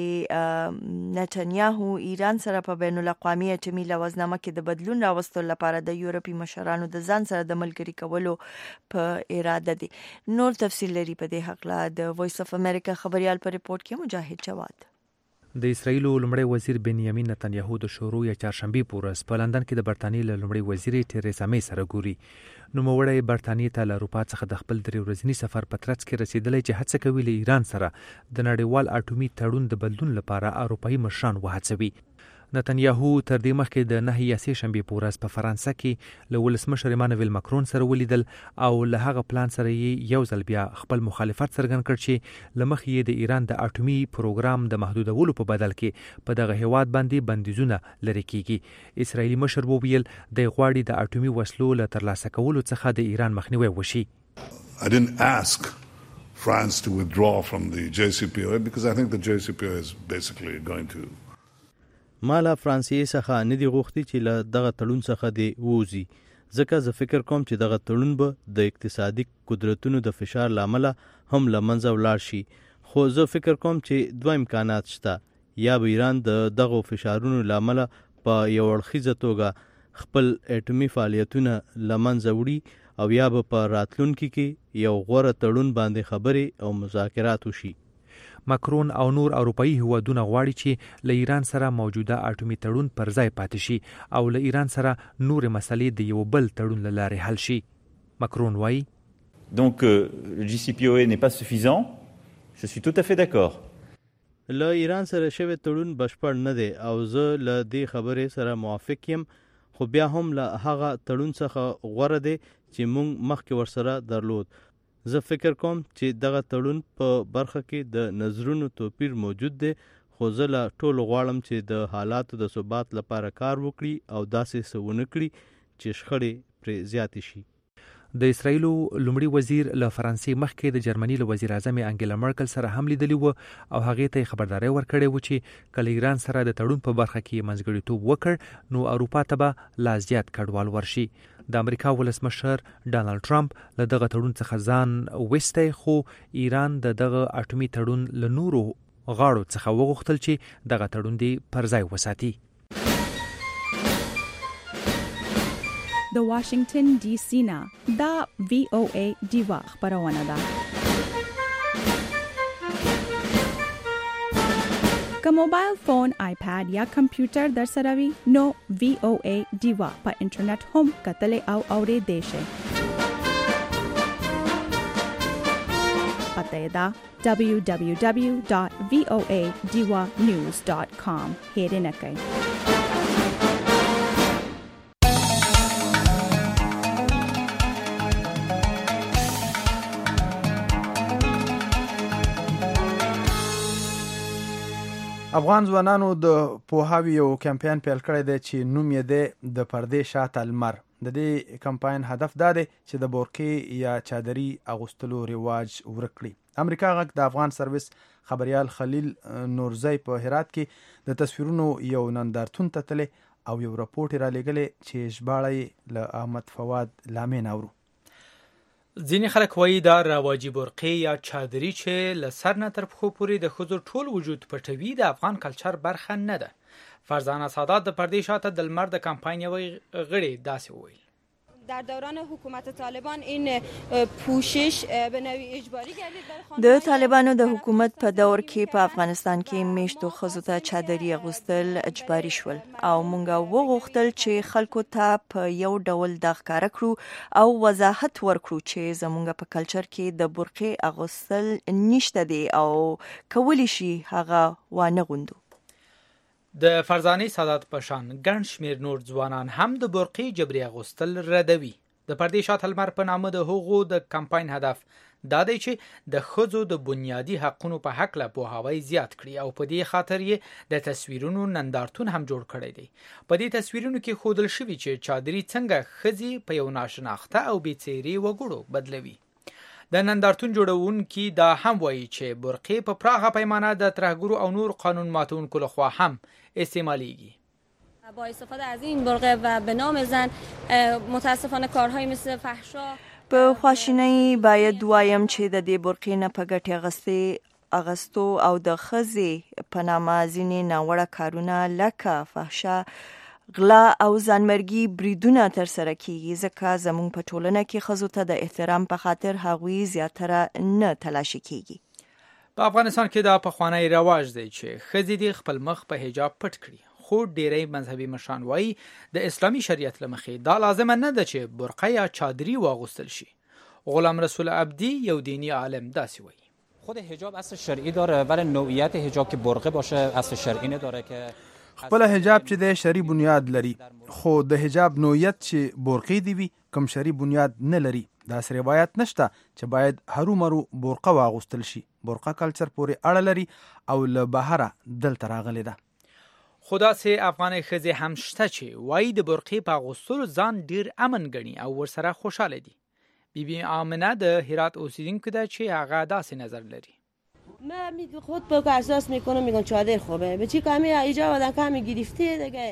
نتنیاهو ایران سره په بین الاقوامي اټومي لوازنامه کې د بدلون راوستلو لپاره د یورپي مشرانو د ځان سره د ملګری کولو په اراده دي. نور تفصیل لري په دې حق لا د وایس اف امریکا خبريال په ریپورت کې مجاهد جواد. د اسرائیل لومړی وزیر بنیامین نتنیاهو د شروع یا چهارشنبه په ورځ په لندن کې د برتانیې لومړی وزیر تریسا می سره ګوري. نوموړی برتانیې ته له اروپا څخه د خپل درې ورځنی سفر په ترڅ کې رسیدلی چې هڅه کوي له ایران سره د نړیوال اټومي تړون د بدلون لپاره اروپایي مشران وهڅوي. نتنیاهو تر دې مخکې د نهه یا سه شنبه په ورځ په فرانسه کې له ولسمشر ایمانویل ماکرون سره ولیدل او له هغه پلان سره یې یو ځل بیا خپل مخالفت څرګند کړ چې له مخې یې د ایران د اټومي پروګرام د محدودولو په بدل کې په دغه هیواد باندې بندیزونه لري کیږي. اسرائیلي مشر وویل د غواړي د اټومي وسلو له ترلاسه کولو څخه د ایران مخنیوي وشي. I didn't ask France to withdraw from the J C P O A because I think the J C P O A is basically going to مالا فرانسې څخه نه دی غوښتي چې له دغه تړون څخه دی ووزي ځکه زه فکر کوم چې دغه تړون به د اقتصادي قدرتونو د فشار لامل هم لمنځه ولاړ شي. خو زه فکر کوم چې دوه امکانات شته. یا به ایران د دغه فشارونو لامل په یو اړخیزه توګه خپل اټومي فعالیتونه لمنځه وړي او یا به په راتلونکي کې یو غوره تړون باندې خبرې او مذاکرات وشي. ماکرون او نور اروپایي هیوادونه غواړي چې له ایران سره موجوده اټومي تړون پر ځای پاتې شي او له ایران سره نور مسلې د یو بل تړون له لارې حل شي. ماکرون وایي Donc euh, le J C P O A n'est pas suffisant. Je suis tout à fait d'accord. له ایران سره شوی تړون بشپړ نه دی او زه له دې خبرې سره موافق یم خو بیا هم له هغه تړون څخه غوره دی چې موږ مخکې ورسره درلود. زه فکر کوم چې دغه تړون په برخه کې د نظرونو توپیر موجود دی خو زه له ټولو غواړم چې د حالاتو د ثبات لپاره کار وکړي او داسې څه ونه کړي چې شخړې پرې زیاتې شي. د اسرائیل لومړي وزیر له فرانسې مخکې د جرمني له وزیر اعظم انګیلا مرکل سره هم لیدلی و او هغه ته خبرداري ورکړې و چې کله ایران سره د تړون په برخه کې منځګړیتوب وکړ نو اروپا ته به لا زیات کډوال ورشي. د امریکا ولسمشر ډانلډ ټرمپ له دغه تړون څخه ځان وستی خو ایران د دغه اټومي تړون له نورو غاړو څخه وغوښتل چې دغه تړون دی پر ځای وساتي. د واشنگټن ډي سي نه دا وی او ای ډیوا خبرونه ده. که موبایل فون، آیپاد یا کمپیوټر در سره وي نو وی او ای ډیوا په انټرنیټ هم کتلی او اوریدلی شئ. پته یې ده دبلیو دبلیو دبلیو ډاټ وی او ای ډیوا نیوز ډاټ کام. هیرې نه کوئ. افغان ځوانانو د پوهاوي یو کمپاین پیل کړی دی چې نوم یې دی د پردې شاته لمر. د دې کمپاین هدف دا دی چې د بورکې یا چادري اغوستلو رواج ورک کړي. امریکا غږ د افغان سرویس خبريال خلیل نورزی په هرات کې د تصویرونو یو نندارتون ته تللی او یو راپورټ را لېږلی چې ژباړه له احمد فواد لامین اورو. ځینې خلک وایي دا رواجي برقې یا چادري چې له سر نه تر پښو پورې د ښځو ټول وجود پټوي د افغان کلچر برخه نه ده. فرزانه سادات د پردې شاته د لمر د کمپاین یوې غړي داسې وویل. در دوران حکومت طالبان این پوشش به نوعی اجباری گردید. د طالبانو د حکومت په دور کې په افغانستان کې میشتو ښځو ته چادري اغوستل اجباري شول او مونږ وغوښتل چې خلکو ته په یو ډول د ښکاره کړو او وضاحت ورکړو چې زمونږ په کلچر کې د برقې اغوستل نشته دی او کولی شي هغه وانه غوندو. د فرزانه سادات پشان ګڼ شمیر نور ځوانان هم د برقې جبري اغوستل ردوي. د پردې شاته لمر په نامه د هغو د کمپاین هدف دا دی چې د ښځو د بنیادي حقونو په حق له پوهاوی زیات کړي او په دې خاطر یې د تصویرونو نندارتون هم جوړ کړی دی. په دې تصویرونو کې ښودل شوي چې چادري څنګه ښځې په یو ناشناخته او بېڅیرې وګړو بدلوي. د نندارتون جوړونکي دا هم وایي چې برقې په پراخه پیمانه د ترهګرو او نور قانون ماتونکو لخوا هم استعمالیږي. با استفاده از این برقه و به نام زن متاسفانه کارهای مثل فحشا په خواشینۍ باید وایم چې د دې برقې نه په ګټې اغستې اغستو او د ښځې په نامه ځینې ناوړه کارونه لکه فحشا غلا او ځانمرګي بریدونه ترسره کیږي ځکه زموږ په ټولنه کې ښځو ته د احترام په خاطر هغوی زیاتره نه تلاشي کیږي. په افغانستان کې دا پخوانی رواج دی چې ښځې دې خپل مخ په حجاب پټ کړي، خو ډیری مذهبي مشران وایي د اسلامي شریعت له مخې دا لازمه نه ده چې برقه یا چادری واغوستل شي. غلام رسول عبدی یو دینی عالم داسې وایي. خود حجاب اصل شرعی داره ولی نوعیت حجاب که برقه باشه اصل شرعی نداره که خپل حجاب چې د شری بنیاد لري خو د حجاب نوعیت چې برقې دی وي کوم شری بنیاد نه لري. دا سره روایت نشته چې باید هرو مرو برقه واغوستل شي. برقه کلچر پورې اړه لري او له بهره دلته راغلی ده. خدا سه افغاني ښځې هم شته چې وایي د برقې په اغوستلو ځان ډیر امن ګڼي او ورسره خوشاله دي. بیبی آمنه د هرات اوسیدونکو ده چې هغه داسې نظر لري. من می خود با احساس میکنم میگن چادر خوبه به چی کمی ایجا ودن کمی گرفته دیگه.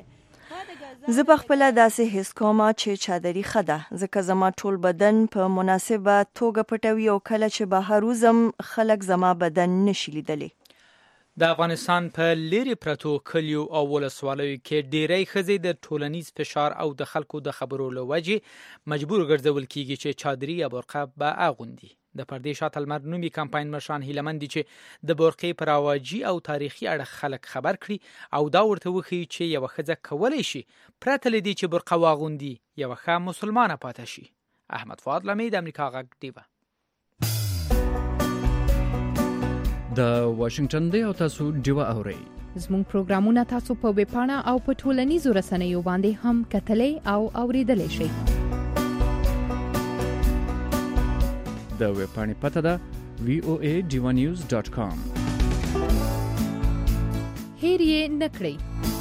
زه په خپل داسې حس کوم چې چادري خده ځکه زما ټول بدن په مناسبه توګه پټوي او کله چې بهر وزم خلک زما بدن نشي لیدلی. د افغانستان په لری پرتو کلیو او ولسوالیو کې ډیری ښځې د ټولنیز فشار او د خلکو د خبرو له وجې مجبور ګرځول کیږي چې چادري یا برقه به اغوندي. د پردې شاته لمر نومي کمپاین مشران هیلمن دي چې د برقې پر رواجي او تاریخي اړخ خلک خبر کړي او دا ورته وښيي چې یوه ښځه کولی شي پرته له دې چې برقه واغوندي یوه ښه مسلمانه پاتې شي. احمد فؤاد لمی د امریکا غږ ډیوه. د واشنگټن دی او تاسو ډیوه اورئ. زموږ پروګرامونه تاسو په ویب پاڼه او په ټولنیزو رسنیو باندې هم کتلی او اوریدلی شئ. د ویب پاڼې پته ده وی او ای ډیوا نیوز ډاٹ کام. هیر یې نه کړئ.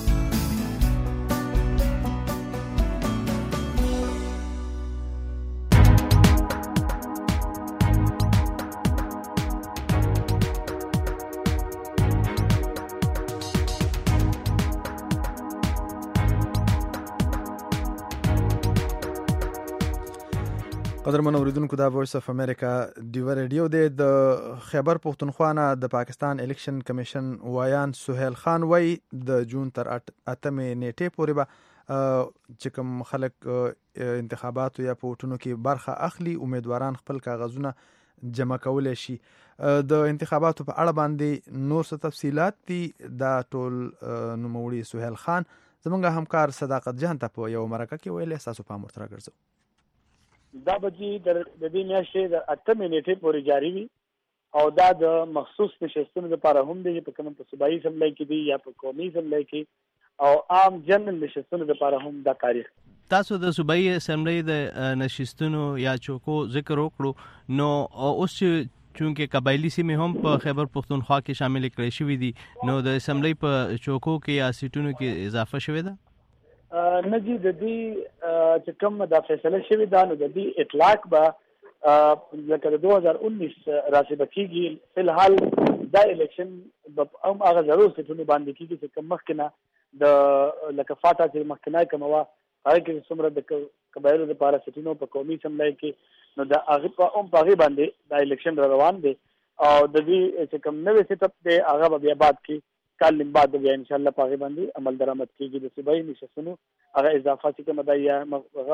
قدرمن اوریدونکو دا وایس اف امریکا ډیو ریډیو دی. د خیبر پښتونخوا نه د پاکستان الیکشن کمیشن وایان سهیل خان وای د جون تر اتمې نیټې پورې به چې کوم خلک انتخاباتو یا پوټونو کې برخه اخلي امیدواران خپل کاغذونه جمع کولای شي. د انتخاباتو په اړه باندې نور څه تفصيلات دي دا ټول نوموړي سهیل خان زمونږ همکار صداقت جهان ته په یو مرکه کې ویلې تاسو په امر تر ګرځو. دا بجی د دې میاشتې د اتمې نیټې پورې جاری وي او دا د مخصوص نشستونو لپاره هم دی په کوم په صوبایي اسمبلی کې دی یا په قومي اسمبلی کې او عام جنرال نشستونو لپاره هم دا تاریخ. تاسو د صوبایي اسمبلی د نشستونو یا چوکو ذکر وکړو نو اوس چونکه قبایلی سیمې هم په خیبر پښتونخوا کې شامل کړي شوې دي نو د اسمبلی په چوکو کې یا سیټونو کې اضافه شوې ده. نجی د دې چې کوم دا فیصله شوی دا نو د دې اطلاق به لکه د دوه هزار انیس راسبه کیږي. په الحال دا الیکشن هم هغه ضرور ستونی باندې کیږي چې کوم مخکنه د لکه فاټا چې مخکنه کومه هغه کې څومره د قبایلو لپاره ستونو په قومي اسمبلی کې نو دا هغه په هم په باندې دا الیکشن روان دی او د دې چې کوم نوې سیټ اپ دی هغه بیا بعد کې کال بعد بیا ان شاء الله پاغي باندې عمل درآمد کیږي. د صوبایي نشستونو هغه اضافه چې کومه دا یا هغه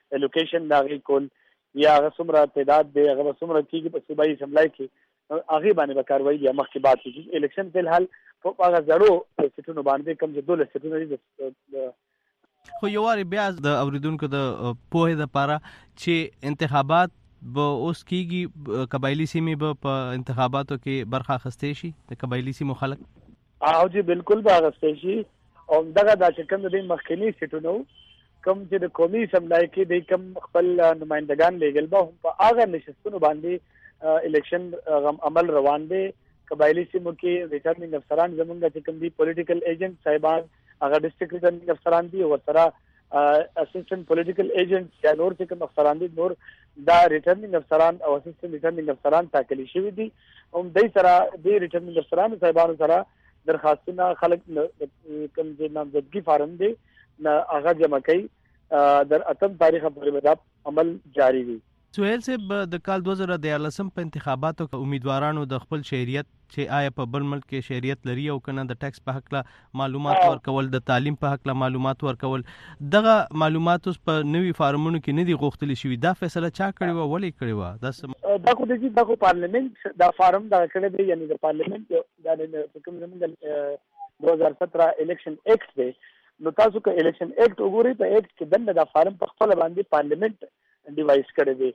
الوکیشن دا غي کول یا هغه څومره تعداد دی هغه څومره کیږي په صوبایي اسمبلی کې هغه باندې به کاروایی یا مخکې بات کیږي. الیکشن په الحال په هغه زړو سټونو باندې کم چې دوله سټونو دي. خو یو واری بیا د اوریدونکو د پوهې لپاره چې انتخابات به اوس کیږي قبایلی سیمې به په انتخاباتو کې برخه اخیستې شي د قبایلی سیمو خلک؟ او جی بالکل به اخیستې شي او دغه د چې کوم د مخکنی سټونو کوم چې د قومي اسمبلی کې د کوم خپل نمائندگان لګل به هم په هغه نشستونو باندې الیکشن عمل روان دي. قبایلی سیمو کې ریټرنینګ افسران زمونږ چې کوم دي پولیټیکل ایجنټ صاحبان هغه ډیسټریکټ ریټرنینګ افسران دي او سره اسسټنټ پولیټیکل ایجنټ یا نور چې کوم افسران دي نور دا ریټرنینګ افسران او اسسټنټ ریټرنینګ افسران ټاکلي شوي دي. هم دای سره د ریټرنینګ افسران صاحبانو سره درخواستونه خلک کوم چې نامزدګي فارم دي نه هغه جمع کوي. در اتم تاریخ پورې به عمل جاری وي. سہیل صاحب د کال دو هزار دیارلسم په انتخاباتو کې امیدوارانو د خپل شهریت چې آیا په بل ملک کې شهریت لري او کنه د ټیکس په حق له معلومات ورکول د تعلیم په حق له معلومات ورکول دغه معلومات اوس په نوي فارمونو کې نه دي غوښتل شوی. دا فیصله چا کړی و ولې کړی و؟ دا دا خو د دې د پارلیمنت دا فارم دا کړی دی یعنی د پارلیمنت دا د کوم زموږ دو هزار سत्रह الیکشن ایکټ دی. نو تاسو که الیکشن ایکټ وګورئ په ایکټ کې دنه دا فارم په خپل باندې پارلیمنت ډیوایس کړی دی.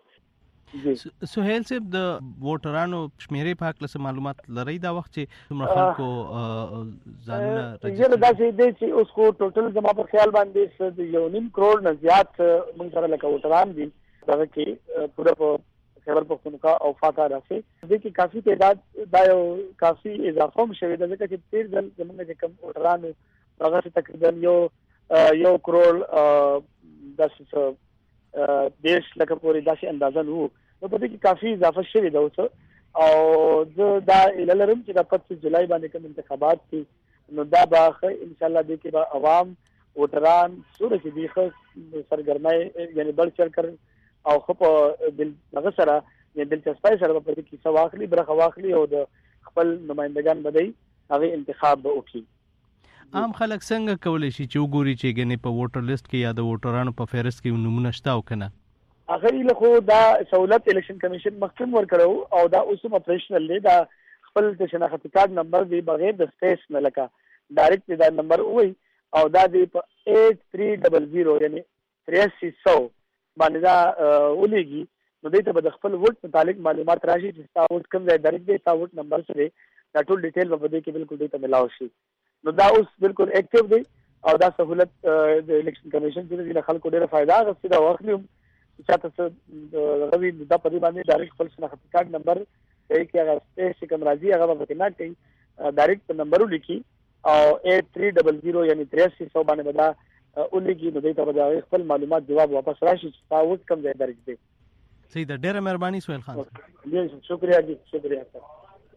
سہیل صاحب د ووټرانو شمیرې په حق له معلومات لري دا وخت چې څومره خلکو ځانونه رجسټر دا چې دی چې اوس کو ټوټل زما په خیال باندې یو نیم کروڑ نه زیات موږ سره لکه ووټران دي دغه کې پوره په خیبر پختونخوا او فاکا راځي د کې کافي تعداد دا یو کافي اضافه هم شوی د ځکه چې تیر ځل زموږ چې کوم ووټرانو هغه تقریبا یو یو کروڑ داسې دیش لکه پورې داسې اندازه نو نو په دې کې کافي اضافه شوی دا اوس او زه دا لرم چې د پچیس جولای باندې کوم انتخابات دي نو دا به ان شاء الله د کې به عوام ووټران سره چې دی خو سرګرمای یعنی بل چل کر او خو په دل هغه سره یعنی دلچسپۍ سره په دې کې سواخلی برخه واخلي او د خپل نمائندگان بدای هغه انتخاب به وکړي. عام خلک څنګه کولی شي چې وګوري چې ګنې په ووټر لیست کې یا د ووټرانو په فهرست کې نمونه شته او کنه؟ هغه له خو دا سہولت الیکشن کمیشن مخکې ورکړو او دا اوس هم اپریشنل دی. دا خپل د شناختی کارت نمبر دی بغیر د سپیس نه لکه ډایرکټ دا نمبر وای او دا دی په ایټ تھری ډبل زیرو یعنی تریاسی سو باندې دا ولېږي نو دې ته به د خپل ووټ متعلق معلومات راشي چې تاسو ووټ کوم ځای ډایرکټ دی تاسو ووټ نمبر سره دا ټول ډیټیل په دې کې بالکل دې ته ملاو شي. نو دا اوس بالکل اکټیو دی او دا سہولت د الیکشن کمیشن چې د خلکو ډیره فائدہ غوښتي دا واخلم چې تاسو غوي د په دې باندې ډایرکټ خپل شناختی کارت نمبر یې کې هغه سپیس کوم راځي هغه به نه کوي ډایرکټ نمبر ولیکي او ایټ تھری ډبل زیرو یعنی تریاسی سو باندې بدا ولګي نو دې ته به خپل معلومات جواب واپس راشي چې تاسو ووټ کوم ځای درک دی. صحیح ده. ډیره مهرباني سہیل خان. ډیره شکریہ جی شکریہ.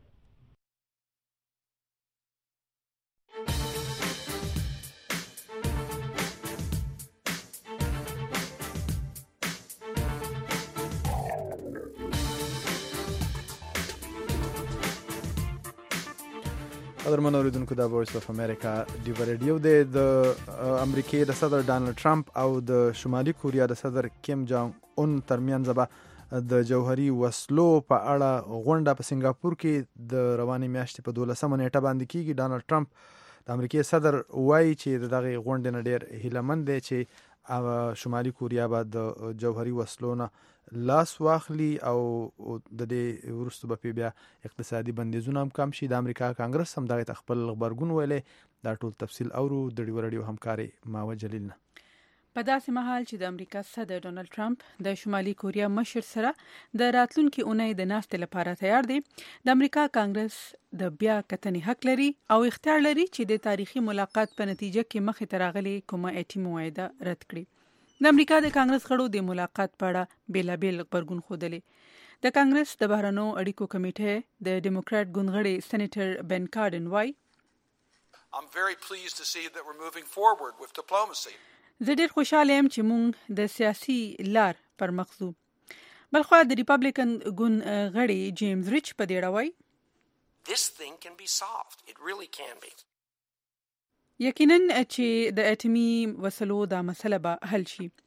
قدرمن اوریدونکو د وایس اف امریکا ډیو ریډیو د امریکای د صدر ډانلډ ټرمپ او د شمالي کوریا د صدر کیم جانګ اون ترمنځ به د جوهري وسلو په اړه غونډه په سنگاپور کې د روانې میاشتې په دولسمه نیټه باندې کیږي. ډانلډ ټرمپ د امریکای صدر وایي چې دغه غونډه نه ډیر هیلمن دی چې شمالي کوریا به د جوهري وسلو نه لاس واخلي او د دې وروسته به بیا اقتصادي بندیزونه هم کم شي. د امریکا کانګرس هم دغه خپل خبرګون ویلې. دا ټول تفصیل اورو د ډیو ریډیو همکاري ماوه جلیل نه. په داسې مهال چې د امریکا صدر ډونالد ټرمپ د شمالي کوریا مشر سره د راتلونکي اونۍ د ناستې لپاره تیار دی، د امریکا کانګرس د بیا کتنې حق لري او اختیار لري چې د تاریخي ملاقات په نتیجه کې مخې ته راغلي کومه اټي معاهده رد کړي. د امریکا د کانګرس غړو د ملاقات په اړه بیلابیل خبرګون ښودلې. د کانګرس د بهرنیو اړیکو کمیټې د ډیموکرات ګوندغړي سېنیټر بن کارډن وایي I'm very pleased to see that we're moving forward with diplomacy. زه ډېر خوشاله یم چې موږ د سیاسي لار پر مخ ځو. بلخوا د ریپبلیکن ګوند غړي جیمز ریچ په دې اړه وایي This thing can be solved. It really can be. یقینا چې د اټمی وسلو دا مسله به حل شي.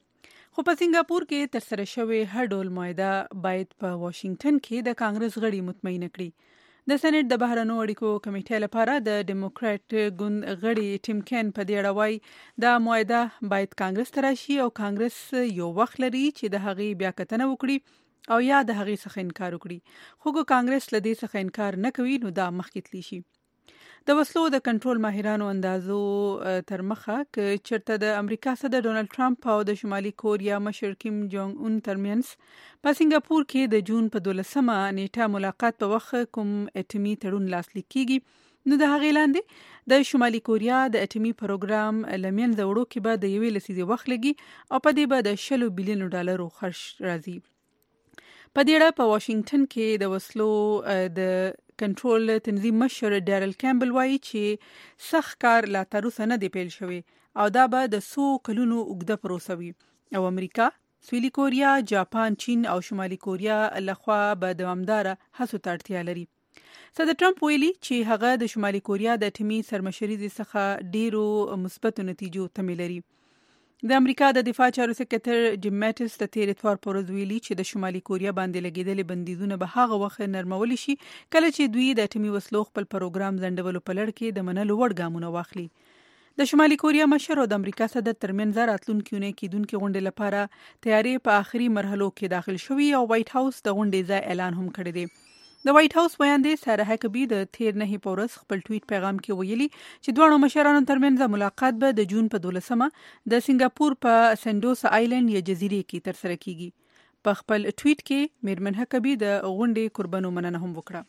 خو په سنگاپور کې ترسره شوې هر ډول معاهده باید په واشنگټن کې د کانګرس غړي مطمئن کړي. د سېنات د بهرنیو اړیکو کمیټې لپاره د ډیموکراټ ګوند غړي ټیم کین په دې اړه وایي دا معاهده باید کانګرس ته راشي او کانګرس یو وخت لري چې د هغې بیا کتنه وکړي او یا د هغې څخه انکار وکړي. خو که کانګرس له دې څخه انکار نه کوي نو دا مخکې تللی شي. د وسلو د کنټرول ماهرانو اندازو تر مخه ک چرته د امریکا صدر ډونالد ټرمپ او د شمالي کوریا مشر کیم جونګ اون ترمنځ په سنگاپور کې د جون په دولسمه نیټه ملاقات په وخت کوم اټومي تړون لاسلیک کیږي نو د هغې لاندې د شمالي کوریا د اټومي پروګرام لمنځه وړو کې به د یوې لسیزې وخت لګي او په دې به د شلو بلیونو ډالرو خرج راځي. په دې اړه په واشنگټن کې د وسلو د کنټرول تنظیم مشر ډیرل کیمبل وایي چې سخت کار لا تر اوسه نه دی پیل شوی او دا به د څو کلونو اوږده پروسه وي او امریکا، سویلي کوریا، جاپان، چین او شمالي کوریا لخوا به دوامداره هڅو ته اړتیا لري. صدر ټرمپ ویلي چې هغه د شمالي کوریا د اټومي سرمشرۍ څخه ډیرو مثبتو نتیجو تمه لري. د امریکا د دفاع چارو سکرټر جیم میټس د تیر اتوار پر ورځ ویلي چې د شمالي کوریا باندې لګیدلې بندیزونه به هغه وخت نرمول شي کله چې دوی د اټومي وسلو خپل پروګرام ځنډولو په لړ کې د منلو وړ ګامونه واخلي. د شمالي کوریا مشر او د امریکا صدر ترمنځ راتلونکي اونۍ کېدونکې غونډې لپاره تیاری په آخري مرحلو کې داخل شوی او وایټ هاوس د غونډې ځای اعلان هم کړی دی. د وایټ هاوس ویاندې ساره هکبي د تیر نه په ورځ خپل ټویټ پیغام کې ویلي چې دواړو مشرانو ترمنځ ملاقات به د جون په دولسمه د سنگاپور په سنډوسا آیلند یا جزیرې کې ترسره کیږي. په خپل ټویټ کې میرمن هکبي د غونډې قربانو مننه هم وکړه.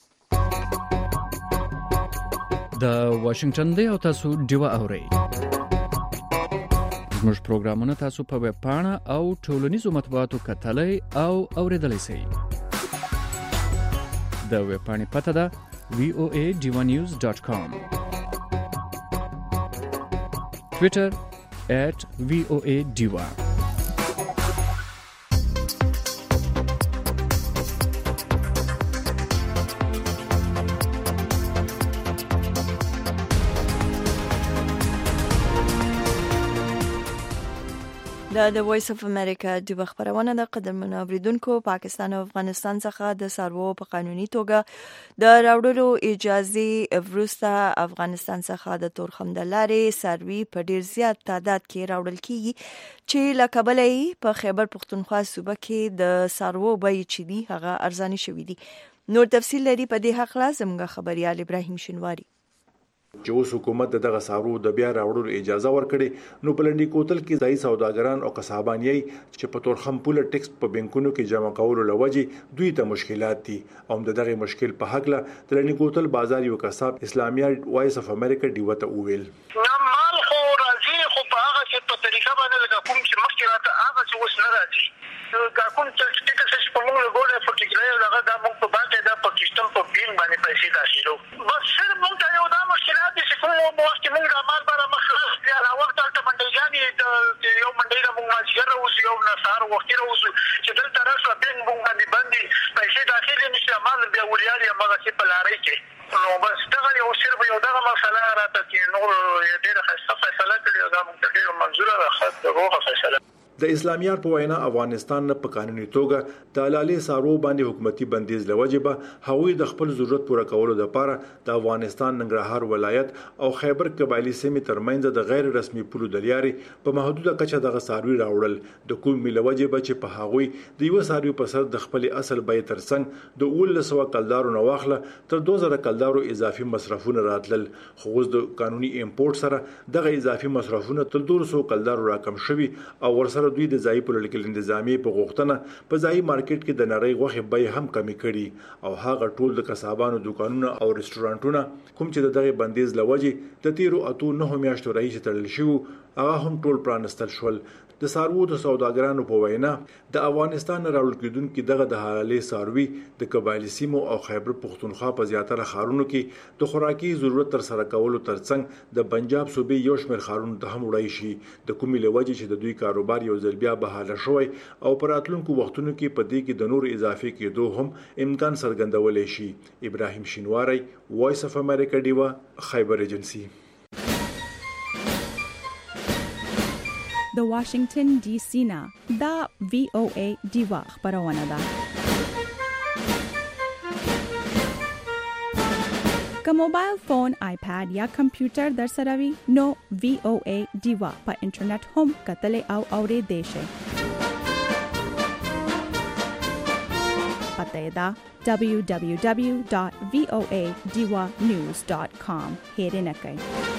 د واشنگټن دی او تاسو ډیوه اورئ. زموږ پروګرامونه تاسو په ویب پاڼه او ټولنیزو مطبوعاتو کتلای او اوریدلای شئ. د ویب پاڼې پته ده وی او ای ډیوا نیوز ډاټ کام، ټویټر ایٹ وی او ای ډیوا. د د وایس اف امریکا د خبرونه د قدرمنو اوریدونکو پاکستان او افغانستان څخه د څاروو په قانوني توګه د راوړلو اجازه وروسته افغانستان څخه د تورخم د لارې څاروي په ډیر زیات تعداد کې راوړل کیږي چې له کابل په خیبر پختونخوا صوبه کې د څاروو بیې چې دي هغه ارزاني شوي دي. نور تفصیل لري په دې حق لازم غا خبريال ابراهيم شنواري. چې اوس حکومت دغه څاروو د بیا راوړلو اجازه ورکړي نو بلندي کوتل کې ځای سوداګران او قصابان یې چې په تورخم پوله ټیکس په بانکونو کې جمع کولو لوجې دوی ته مشکلات دي او دغه مشکل په حق له بلندي کوتل بازار یو قصاب اسلامیه وایس اف امریکا دیوته وویل مال خو راځي خو په هغه څه په طریقه باندې کوم چې مخکې راته هغه څه اوس نه راځي دا کوم چې ټیکس په موږ ګوره په کې لږه دا موږ په باندې دا پاکستان په بین باندې پیسې داشلو بس صرف موږ ته یو دا مشکلات دي چې کوم وخت موږ د مال بار مخلص یا لا وخت ته منډیګانی د یو منډی د موږ ماجر اوس یو نصار وخت اوس چې دلته راځو بین موږ باندې باندې پیسې داخلي نشي مال بیا وریال یا مغه چې په لارې کې نو بس دا یو صرف یو دغه مسله راته چې نور ډېر ښه فیصله کړې دا موږ ډېر منظوره راخد دغه فیصله. د اسلامیار په وینا افغانستان نه په قانوني توګه د لالې سارو باندې حکومتي بندیز لوجبه هغوی د خپل ضرورت پوره کولو لپاره د افغانستان ننګرهار ولایت او خیبر قبایلی سیمې ترمنځ د غیر رسمي پولو د لارې په محدوده کچه دغه ساروي راوړل د کوم لوجبه چې په هغوی د یو ساروي په سر د خپل اصل بیې ترڅنګ د اول سو کلدارو نه واخله تر دوه زره کلدارو اضافي مصرفونه راتلل خو اوس د قانوني امپورټ سره دغه اضافي مصرفونه تر دوه سوه کلدارو راکم شوي او ورسره دوی د ځای پولیټیکل انتظامی په غوښتنه په ځای مارکیټ کې د نړۍ غوښه بیه هم کمی کړي او هغه ټول د قصابانو دکانونه او رستورانټونه کوم چې دغه بندیز لوجې د تیرو اتو نه میاشتو راهیسې تړل شو هغه هم ټول پرانستل شول. د سارو د سوداګرانو په وینا د افغانستان راوړل کېدونکو دغه د حلالې ساروي د قبایلی سیمو او خیبر پختونخوا په زیاتره ښارونو کې د خوراکي ضرورت تر سره کولو ترڅنګ د پنجاب صوبې یو شمېر ښارونو ته هم وړای شي د کومې لوجې چې د دوی کاروبار یو ځل بیا بحاله شوی او پر راتلونکو وختونو کې په دې کې د نور اضافي کېدو هم امکان څرګندولی شي. ابراهیم شینواری وایس اف امریکا دیوا خیبر ایجنسی. د واشنگټن ډي سي نه دا وی او ای دیوا خبرونه ده. که موبایل فون، آیپاد یا کمپیوټر در سره وي نو وی او ای دیوا په انټرنیټ هم کتلې او اورېدې شئ. پته دا دبلیو دبلیو دبلیو ډاٹ وی او ای دیوا نیوز ډاٹ کام هېر نه کړئ.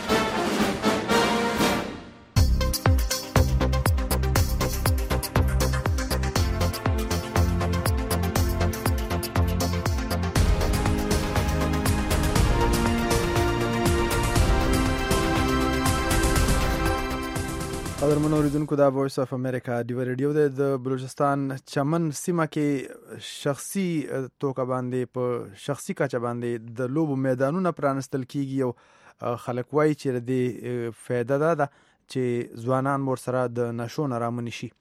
قدرمنو اوریدونکو دا وایس اف امریکا ډیو ریډیو د بلوچستان چمن سیمه کې شخصي توګه باندې په شخصي کچه باندې د لوبو میدانونه پرانستل کیږي او خلک وایي چې د فایده ده چې ځوانان ور سره د نشو نه رامنې شي.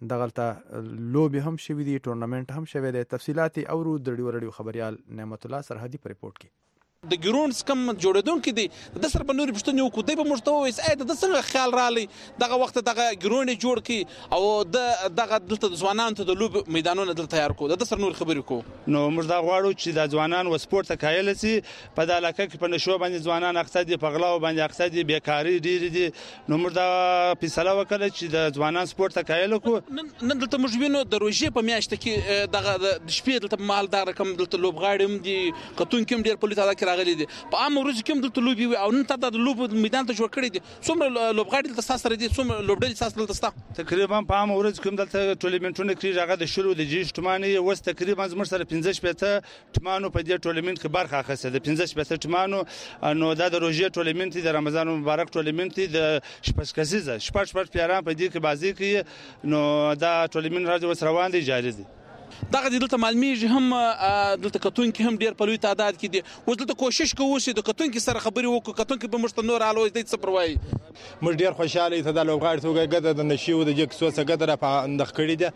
دغلته لوبي هم شوي دي، ټورنمنت هم شوی دی. تفصيلات اورو د ډیو ریډیو خبريال نعمت الله سرحدي په ریپورت کې. د ګرونډ کم جوړیدونکو دي د سر په نوري پښتني حکومت دی په مشتوي اس اې د څنګه خیال رالي دغه وخت دغه ګرونډ جوړ کی او د دغه دلته ځوانان ته د لوب میدانونه دلته تیار کو د سر نور خبرې کو. نو موږ دا غواړو چې د ځوانان و سپورت ته کایل سي په د علاقه کې په نشو باندې ځوانان اقتصادي په غلا باندې اقتصادي بیکاری ډیر دي. نو موږ دا فیصله وکړه چې د ځوانان سپورت ته کایل کو. نن دلته موږ وینو د روژې په میاشت کې دغه د شپې دلته مال دا رقم دلته لوب غاړم دي کتون کوم ډیر پولیس ادا کې راغلي دي په عام ورځ کې هم دلته لوبي وي او نن ته د لوب میدان ته جوړ کړی دي. څومره لوبغاړي دلته ساس سره دي، څومره لوبډلې ساس دلته ستا تقریبا په عام ورځ کې هم دلته ټورنمنټونه کېږي. هغه د شلو د جیش ټمانې وس تقریبا زموږ سره پنځه شپېته ټمانو په دې ټورنمنټ کې برخه اخیسته ده. پنځه شپېته ټمانو نو دا د روژې ټورنمنټ د رمضان مبارک ټورنمنټ د شپږ کسیزه شپږ شپږ پیران په دې کې بازي کوي. نو دا ټورنمنټ راځي وس روان دي جاري دي. دغه دلته معلومیږي هم دلته کتون کې هم ډیر په لوی تعداد کې دي. اوس دلته کوشش کوو چې د کتون کې سره خبرې وکړو. کتون کې به موږ ته نور الوز دي څه پروايي. موږ ډیر خوشاله یو د لوبغاړي توګه ګټه د نشيو د جګ سوسه ګټه په اندخ کړی دي.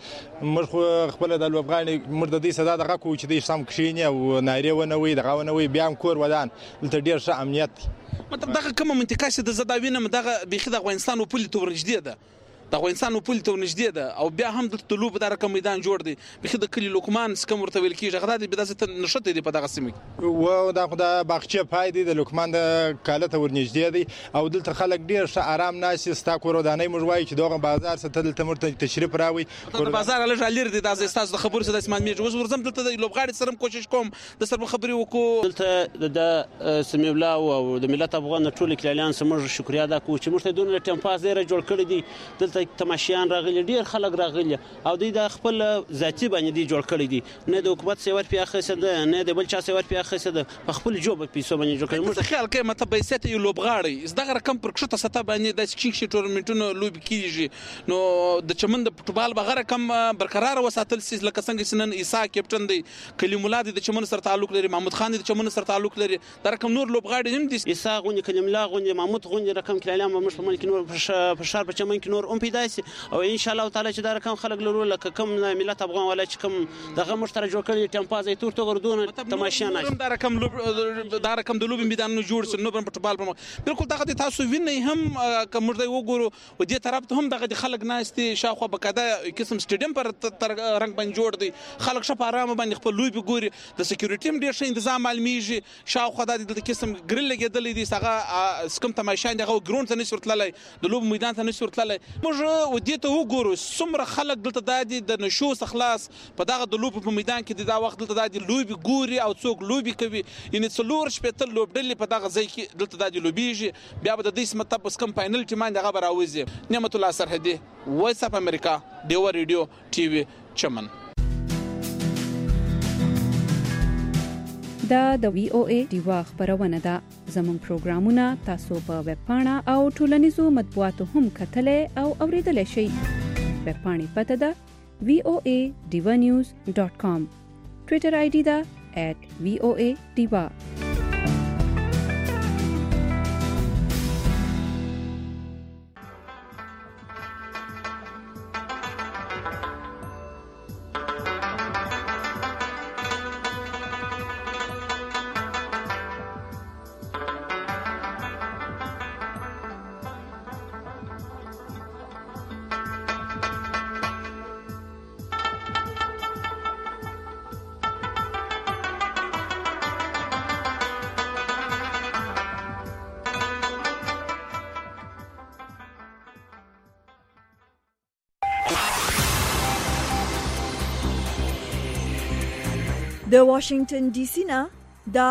موږ خپل د لوبغاړي موږ د دې صدا دغه کو چې د سم کښینی او نایره ونوي دغه ونوي بیا هم کور ودان دلته ډیر ښه امنیت. مطلب دغه کومه منطقه چې د زداوینه دغه بيخي د افغانستان په پولي تور نږدې ده د افغانستان په پولي ته نږدې ده او بیا هم د لوب د رقم میدان جوړ دی. بخي د کلی لوکمان سکم ورته ویل کیږي غدا د بداسه نشته دی په دغه سیمه او دا خو د باغچه پای دی د لوکمان د کاله ته ورنږدې دی او دلته خلک ډیر ښه آرام ناسي ستا کور ودانې موږ وایي چې دغه بازار څخه دلته مرته تشریف راوي. د بازار له جالیر دی د استاد د خبرو سره اسمان میږي. اوس ورزم دلته د لوبغاړي سره کوشش کوم د سره خبري وکړو. دلته د سیمه بلا او د ملت افغان ټول کلیان سمور شکریا دا کو چې مرته دونه ټمپاز ډیر جوړ کړی دی. دلته تماشیان راغلي ډیر خلک راغلي او دوی د خپل ذاتی باندې دی جوړ کړی دي. نه د حکومت سیور په اخیسه ده نه د بل چا سیور په اخیسه ده په خپل جوب پیسو باندې جوړ کړی. موږ خیال کوي مته پیسې ته یو لوبغاړي دغه رقم پر کښته ستا باندې د چینګ شي ټورنمنټونو لوب کیږي. نو د چمن د فوټبال بغیر کم برقرار وساتل سي لکه څنګه سنن عیسی کیپټن دی کلیم الله د چمن سره تعلق لري، محمود خان د چمن سره تعلق لري. د رقم نور لوبغاړي هم دي عیسی غونډه کلیم الله غونډه محمود غونډه رقم کلیم مش په ملک نور په شهر په چمن کې نور هم پیدا سي او ان شاء الله تعالی چې دا رقم خلک لرو لکه کوم ملت افغان ولا چې کوم دغه مشترک جوړ کړی ټمپازې تور تو ګردون تماشا نه دا رقم دا رقم د لوب میدان جوړ سن نو په فوټبال په بالکل دغه تاسو ویني هم کوم ځای وګورو و دې طرف ته هم دغه خلک ناشتي شاخو بقاعده قسم سټیډیم پر رنگ باندې جوړ دي. خلک شپ آرام باندې خپل لوب ګوري. د سکیورټي هم ډیر ښه تنظیم معلومیږي. شاخو د قسم ګرل لګیدل دي څنګه سکم تماشا دغه ګراوند ته نشورتلای د لوب میدان ته نشورتلای. موږ و دې ته وګورو څومره خلک دلته دادي د نشو خلاص په دغه د لوب په میدان کې دا وخت دلته دادي لوب ګوري او څوک لوب کوي. یعنی څلور شپته لوبډلې په دغه ځای کې دلته دادي لوبيږي. بیا به د دې سمته پس کم فائنل ټیم دغه براوځي. نعمت الله سرحدي وایس اف امریکا ډیو ریډیو ټي وي چمن. دا د وی او ای دیوا خبرونه ده. زموږ پروګرامونه تاسو په ویب پاڼه او ټولنیزو مطبوعاتو هم کتلې او اوریدلای شئ. ویب پاڼې پته ده وی او ای دیوا نیوز ډاٹ کام. ټویټر آی ډي ده ایٹ وی او ای دیوا. د واشنگټن ډي سي نه